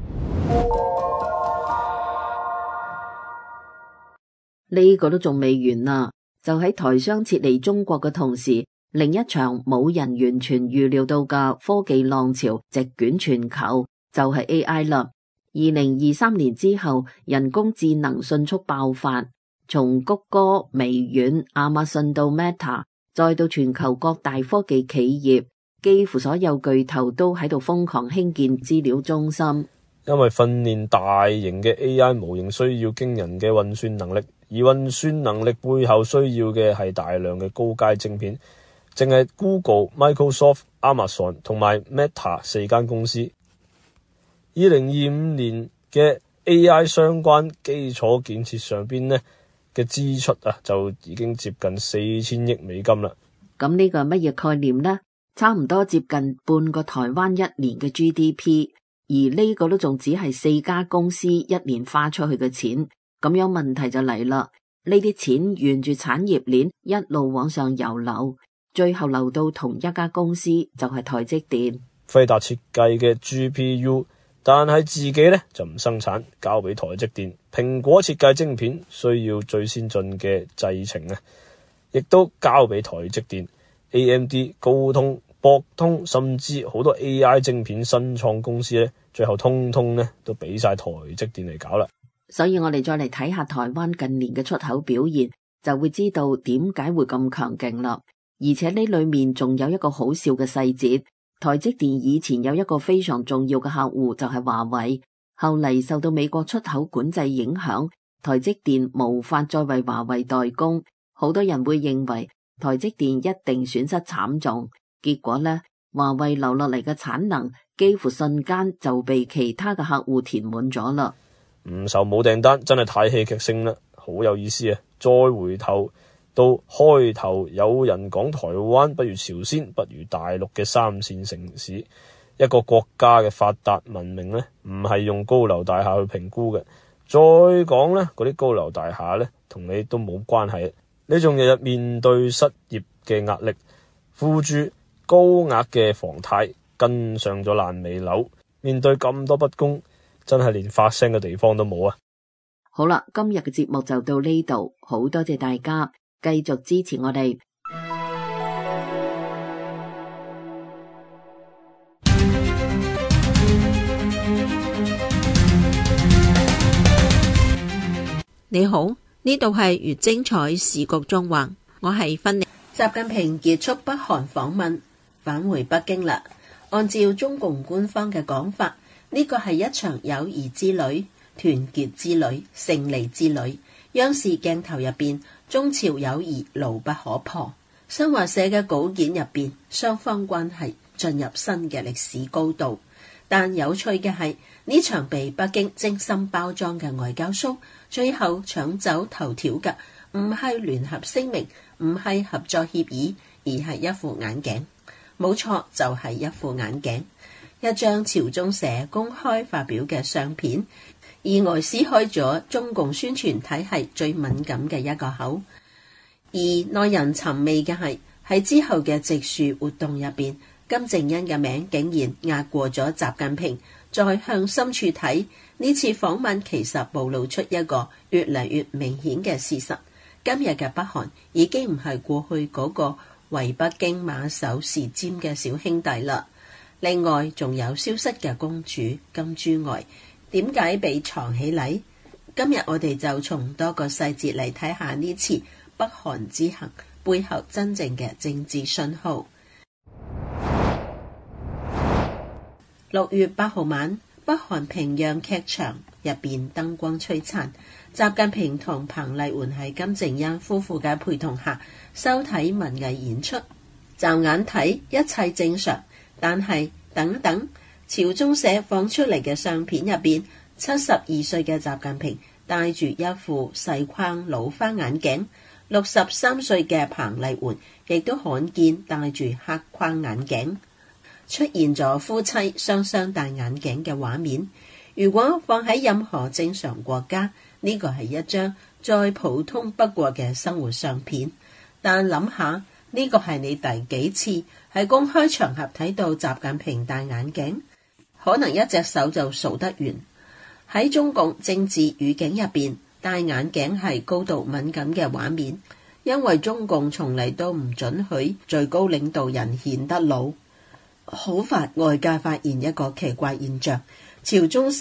呢個都仲未完啊！就喺台商撤離中國嘅同時，另一場冇人完全預料到嘅科技浪潮席捲全球，就係 A I 啦。 二零二三年之後，人工智能迅速爆發，從谷歌、微軟、亞馬遜到 Meta， 再到全球各大科技企業，幾乎所有巨頭都喺度瘋狂興建資料中心。 因為訓練大型嘅 A I 模型需要驚人嘅運算能力，而運算能力背後需要嘅係大量嘅高階晶片。淨係 Google、Microsoft、Amazon 同埋 Meta 四間公司，二零二五年嘅 A I 相關基礎建設上邊呢嘅支出啊，就已經接近四千億美金啦。 咁呢個係乜嘢概念呢？差唔多接近半個台灣一年嘅 G D P， 而呢個都仲只係四家公司一年花出去嘅錢。咁樣問題就嚟啦，呢啲錢沿住產業鏈一路往上游流，最後流到同一家公司，就係台積電。 輝達設計嘅 G P U， 但係自己咧就唔生產，交俾台積電。蘋果設計晶片需要最先進嘅製程啊，亦都交俾台積電。A M D、高通、博通，甚至好多 A I 晶片新創公司咧，最後通通咧都俾晒台積電嚟搞啦。 所以我哋再嚟睇下台灣近年嘅出口表現，就會知道點解會咁強勁啦。而且呢裏面仲有一個好笑嘅細節，台積電以前有一個非常重要嘅客戶就係華為，後嚟受到美國出口管制影響，台積電無法再為華為代工，好多人會認為台積電一定損失慘重。結果呢，華為留落嚟嘅產能幾乎瞬間就被其他嘅客戶填滿咗啦。 唔愁冇訂單，真係太戲劇性啦，好有意思啊！再回頭到開頭，有人講台灣不如朝鮮，不如大陸嘅三線城市，一個國家嘅發達文明呢，唔係用高樓大廈去評估嘅。再講呢，嗰啲高樓大廈呢，同你都冇關係，你仲日日面對失業嘅壓力，付住高額嘅房貸，跟上咗爛尾樓，面對咁多不公，真係連發聲嘅地方都冇啊！ 好啦，今日嘅節目就到呢度，好多謝大家繼續支持我哋。 你好，呢度係越精彩時局中環，我係芬妮。習近平結束北韓訪問，返回北京啦。按照中共官方嘅講法，呢個係一場友誼之旅、團結之旅、勝利之旅。央視鏡頭入邊，中朝友誼牢不可破。新華社嘅稿件入邊，雙方關係進入新嘅歷史高度。但有趣嘅係，呢場被北京精心包裝嘅外交 show，最後搶走頭條嘅唔係聯合聲明，唔係合作協議，而係一副眼鏡。冇錯，就係一副眼鏡。一張朝中社公開發表嘅相片，意外撕開咗中共宣傳體系最敏感嘅一個口。而耐人尋味嘅係，喺之後嘅植樹活動入邊，金正恩嘅名竟然壓過咗習近平。再向深處睇，呢次訪問其實暴露出一個越嚟越明顯嘅事實：今日嘅北韓已經唔係過去嗰個為北京馬首是瞻嘅小兄弟啦。另外仲有消失嘅公主金珠愛，點解被藏起嚟？今日我哋就從多個細節嚟睇下呢次北韓之行背後真正嘅政治信號。六月八號晚，北韓平壤劇場入邊燈光璀璨，習近平同彭麗媛喺金正恩夫婦嘅陪同下收睇文藝演出。驟眼睇一切正常，但係等等，朝中社放出嚟嘅相片入邊，七十二歲嘅習近平戴住一副細框老花眼鏡，六十三歲嘅彭麗媛亦都罕見戴住黑框眼鏡。出現咗夫妻雙雙戴眼鏡嘅畫面。如果放喺任何正常國家，呢個係一張再普通不過嘅生活相片。但諗下，呢個係你第幾次喺公開場合睇到習近平戴眼鏡？可能一隻手就數得完。喺中共政治語境入邊，戴眼鏡係高度敏感嘅畫面，因為中共從嚟都唔准許最高領導人顯得老。好快外界發現一個奇怪現象，朝中社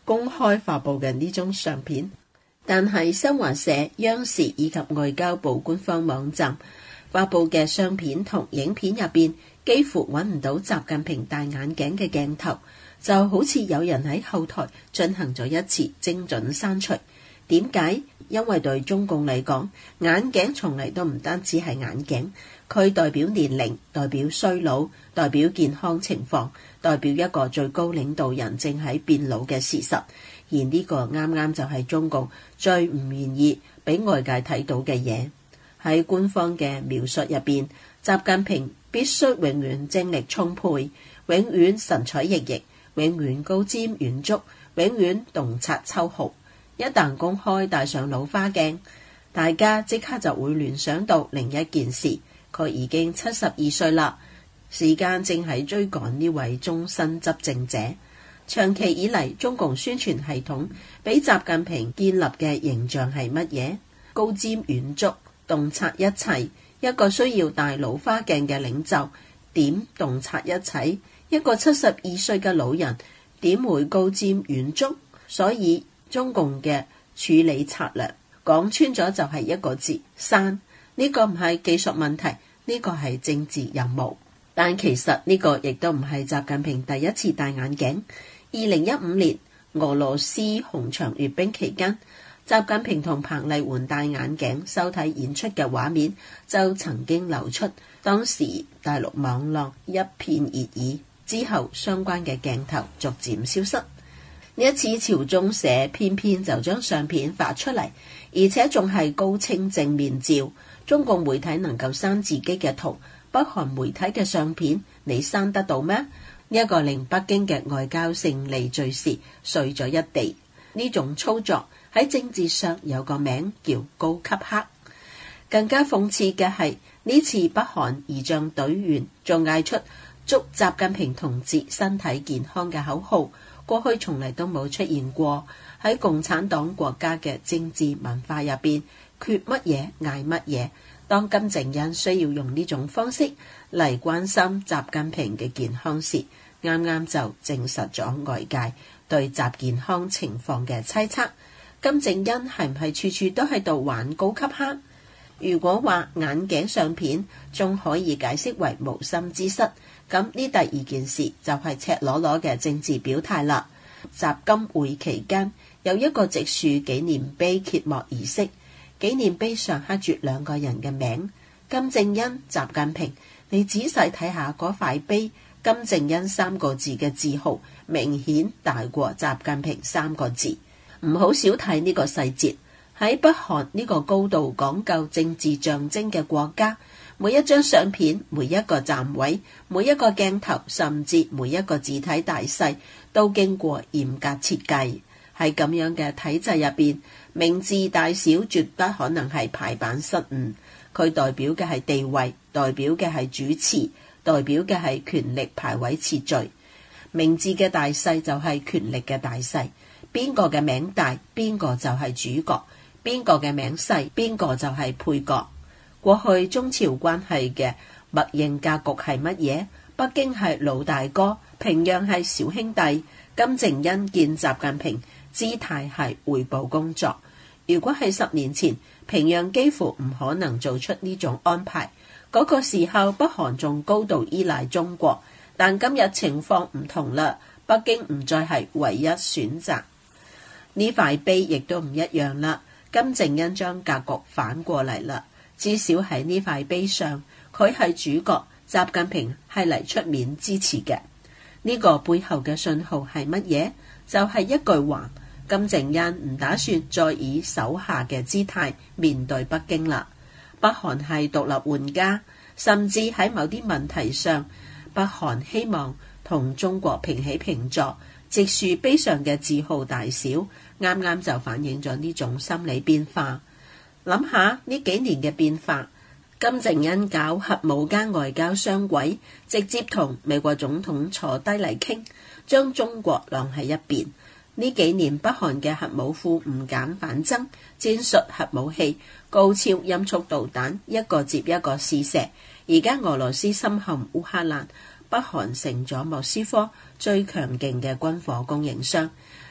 公開發布嘅呢種相片。但係新華社、央視以及外交部官方網站發布嘅相片同影片入邊，幾乎揾唔到習近平戴眼鏡嘅鏡頭，就好似有人喺後台進行咗一次精準刪除。點解？因為對中共嚟講，眼鏡從嚟都唔單止係眼鏡，佢代表年齡，代表衰老，代表健康情況，代表一個最高領導人正喺變老嘅事實。而呢個啱啱就係中共最唔願意俾外界睇到嘅嘢。喺官方嘅描述入邊，習近平必須永遠精力充沛，永遠神采奕奕，永遠高瞻遠矚，永遠洞察秋毫。一旦公開戴上老花鏡，大家即刻就會聯想到另一件事，佢已經七十二歲啦，時間正喺追趕呢位終身執政者。長期以嚟，中共宣傳系統俾習近平建立嘅形象係乜嘢？高瞻遠矚，洞察一切。一個需要戴老花鏡嘅領袖，點洞察一切？一個七十二歲嘅老人，點會高瞻遠矚？所以中共嘅處理策略講穿咗就係一個字：刪。呢個唔係技術問題，呢個係政治任務。但其實呢個亦都唔係習近平第一次戴眼鏡。二零一五年俄羅斯紅場閱兵期間，習近平同彭麗媛戴眼鏡收睇演出嘅畫面就曾經流出，當時大陸網絡一片熱議，之後相關嘅鏡頭逐漸消失。呢一次朝中社偏偏就將相片發出嚟，而且仲係高清正面照。中共媒體能夠刪自己嘅圖，北韓媒體嘅相片你刪得到咩？呢一個令北京嘅外交勝利敘事碎咗一地。呢種操作喺政治上有個名叫高級黑。更加諷刺嘅係，呢次北韓儀仗隊員仲嗌出祝習近平同志身體健康嘅口號，過去從嚟都冇出現過。喺共產黨國家嘅政治文化入邊，缺乜嘢嗌乜嘢。當金正恩需要用呢種方式嚟關心習近平嘅健康時，啱啱就證實咗外界對習健康情況嘅猜測。金正恩係唔係處處都喺度玩高級黑？如果話眼鏡相片仲可以解釋為無心之失，咁呢第二件事就係赤裸裸嘅政治表態啦。習金會期間有一個植樹紀念碑揭幕儀式，紀念碑上刻住兩個人嘅名：金正恩、習近平。你仔細睇下嗰塊碑，金正恩三個字嘅字號明顯大過習近平三個字。唔好少睇呢個細節。喺北韓呢個高度講究政治象徵嘅國家，每一張相片、每一個站位、每一個鏡頭，甚至每一個字體大細都經過嚴格設計。喺咁樣嘅體制入邊，名字大小絕不可能係排版失誤。佢代表嘅係地位，代表嘅係主持，代表嘅係權力排位次序。名字嘅大細就係權力嘅大細，邊個嘅名大，邊個就係主角；邊個嘅名細，邊個就係配角。過去中朝關係嘅默認格局係乜嘢？北京係老大哥，平壤係小兄弟。金正恩見習近平，姿態係匯報工作。如果係十年前，平壤幾乎唔可能做出呢種安排。嗰個時候，北韓仲高度依賴中國，但今日情況唔同啦，北京唔再係唯一選擇。呢塊碑亦都唔一樣啦，金正恩將格局反過嚟啦。至少喺呢塊碑上，佢係主角，習近平係嚟出面支持嘅。呢個背後嘅信號係乜嘢？就係一句話：金正恩唔打算再以手下嘅姿態面對北京啦。北韓係獨立玩家，甚至喺某啲問題上，北韓希望同中國平起平坐。植樹碑上嘅字號大小，啱啱就反映咗呢種心理變化。諗下呢幾年嘅變化，金正恩搞核武加外交雙軌，直接同美國總統坐低嚟傾，將中國晾喺一邊。呢幾年北韓嘅核武庫唔減反增，戰術核武器、高超音速導彈一個接一個試射。而家俄羅斯深陷烏克蘭，北韓成咗莫斯科最強勁嘅軍火供應商。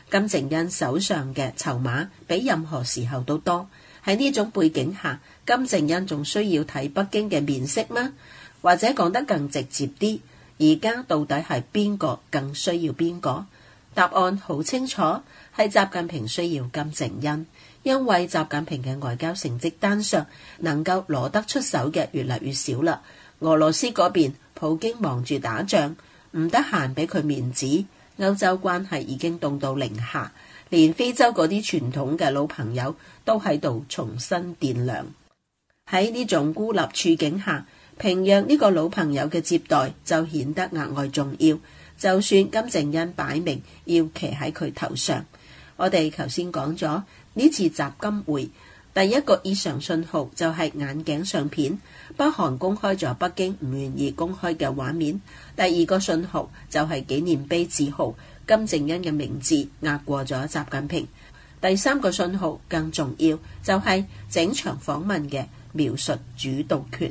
金正恩手上嘅籌碼比任何時候都多。喺呢種背景下，金正恩仲需要睇北京嘅面色嗎？或者講得更直接啲，而家到底係邊個更需要邊個？答案好清楚，係習近平需要金正恩，因為習近平嘅外交成績單上能夠攞得出手嘅越嚟越少啦。俄羅斯嗰邊普京忙住打仗，唔得閒俾佢面子，歐洲關係已經凍到零下，連非洲嗰啲傳統嘅老朋友都喺度重新掂量。喺呢種孤立處境下，平壤呢個老朋友嘅接待就顯得額外重要。就算金正恩擺明要騎喺佢頭上，我哋頭先講咗呢次習金會第一個異常信號就係眼鏡相片，北韓公開咗北京唔願意公開嘅畫面。第二個信號就係紀念碑字號金正恩嘅名字壓過咗習近平。第三個信號更重要，就係整場訪問嘅描述主導權。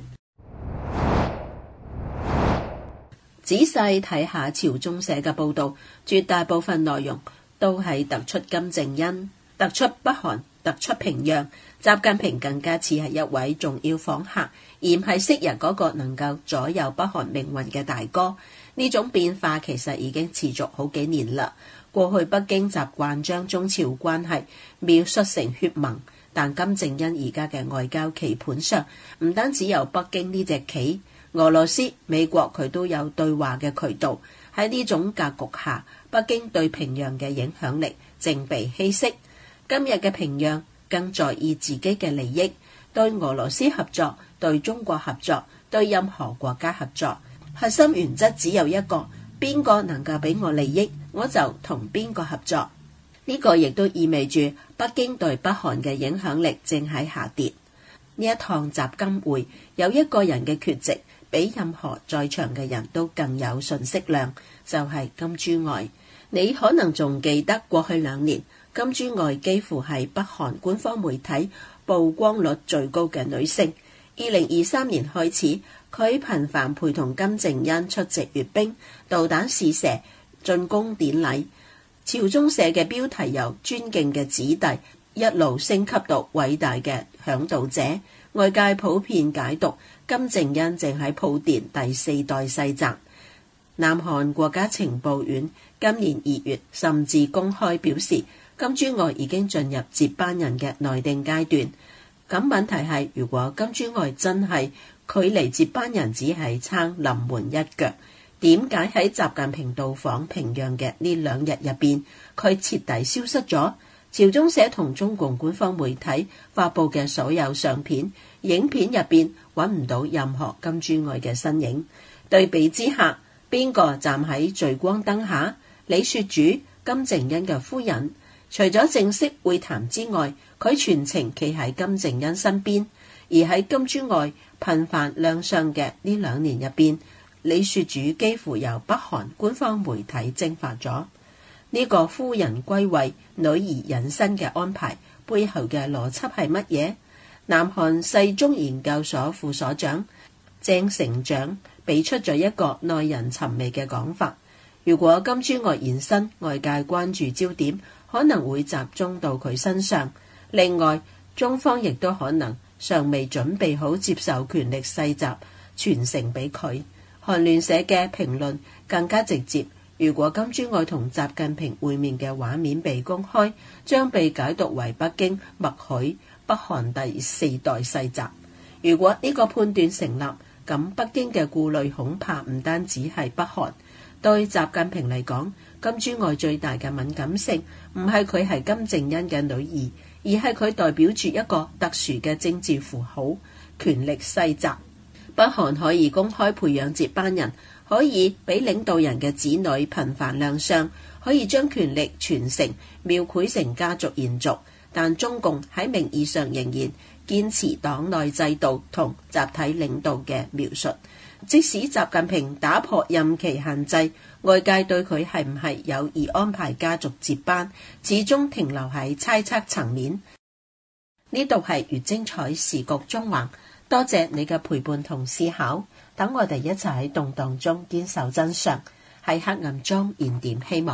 仔細睇下朝中社嘅報導，絕大部分內容都係突出金正恩，突出北韓，突出平壤。習近平更加似係一位重要訪客，而唔係昔日嗰個能夠左右北韓命運嘅大哥。呢種變化其實已經持續好幾年啦。過去北京習慣將中朝關係描述成血盟，但金正恩而家嘅外交棋盤上唔單止有北京呢隻棋，俄羅斯、美國佢都有對話嘅渠道。喺呢種格局下，北京對平壤嘅影響力正被稀釋。今日嘅平壤更在意自己嘅利益，對俄羅斯合作、對中國合作、對任何國家合作，核心原則只有一個：邊個能夠俾我利益，我就同邊個合作。呢個亦都意味住北京對北韓嘅影響力正喺下跌。呢一趟習金會有一個人嘅缺席，比任何在場嘅人都更有信息量，就係金珠愛。你可能仲記得過去兩年，金珠愛幾乎係北韓官方媒體曝光率最高嘅女性。二零二三年開始，佢頻繁陪同金正恩出席閱兵、導彈試射、進攻典禮。朝中社嘅標題由尊敬嘅子弟一路升級到偉大嘅嚮導者，外界普遍解讀金正恩正喺鋪墊第四代世襲。南韓國家情報院今年二月甚至公開表示，金珠愛已經進入接班人嘅內定階段。咁問題係，如果金珠愛真係距離接班人只係差臨門一腳，點解喺習近平到訪平壤嘅呢兩日入邊，佢徹底消失咗？朝中社同中共官方媒體發布嘅所有相片、影片入邊揾唔到任何金珠愛嘅身影。對比之下，邊個站喺聚光燈下？李雪主，金正恩嘅夫人。除咗正式會談之外，佢全程企喺金正恩身邊。而喺金珠愛頻繁亮相嘅呢兩年入邊，李雪主幾乎由北韓官方媒體蒸發咗。呢個夫人歸位、女兒隱身嘅安排背後嘅邏輯係乜嘢？南韓世宗研究所副所長鄭成長俾出咗一個耐人尋味嘅講法：如果金珠愛現身，外界關注焦點可能會集中到佢身上。另外，中方亦都可能尚未準備好接受權力世襲傳承俾佢。韓聯社嘅評論更加直接：如果金珠愛同習近平會面嘅畫面被公開，將被解讀為北京默許北韓第四代世襲。如果呢個判斷成立，咁北京嘅顧慮恐怕唔單止係北韓。對習近平嚟講，金珠愛最大嘅敏感性唔係佢係金正恩嘅女兒，而係佢代表住一個特殊嘅政治符號——權力世襲。北韓可以公開培養接班人，可以俾領導人嘅子女頻繁亮相，可以將權力傳承描繪成家族延續，但中共喺名義上仍然堅持黨內制度同集體領導嘅描述。即使習近平打破任期限制，外界對佢係唔係有意安排家族接班，始終停留喺猜測層面。呢度係越精彩時局中環，多謝你嘅陪伴同思考。等我哋一齊喺動盪中堅守真相，喺黑暗中燃點希望。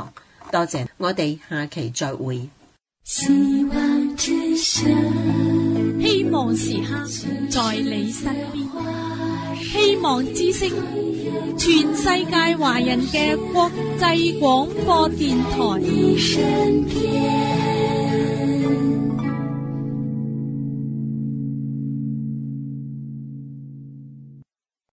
多謝，我哋下期再會。 希望之聲，希望時刻在你身邊，希望之聲，全世界華人嘅國際廣播電台。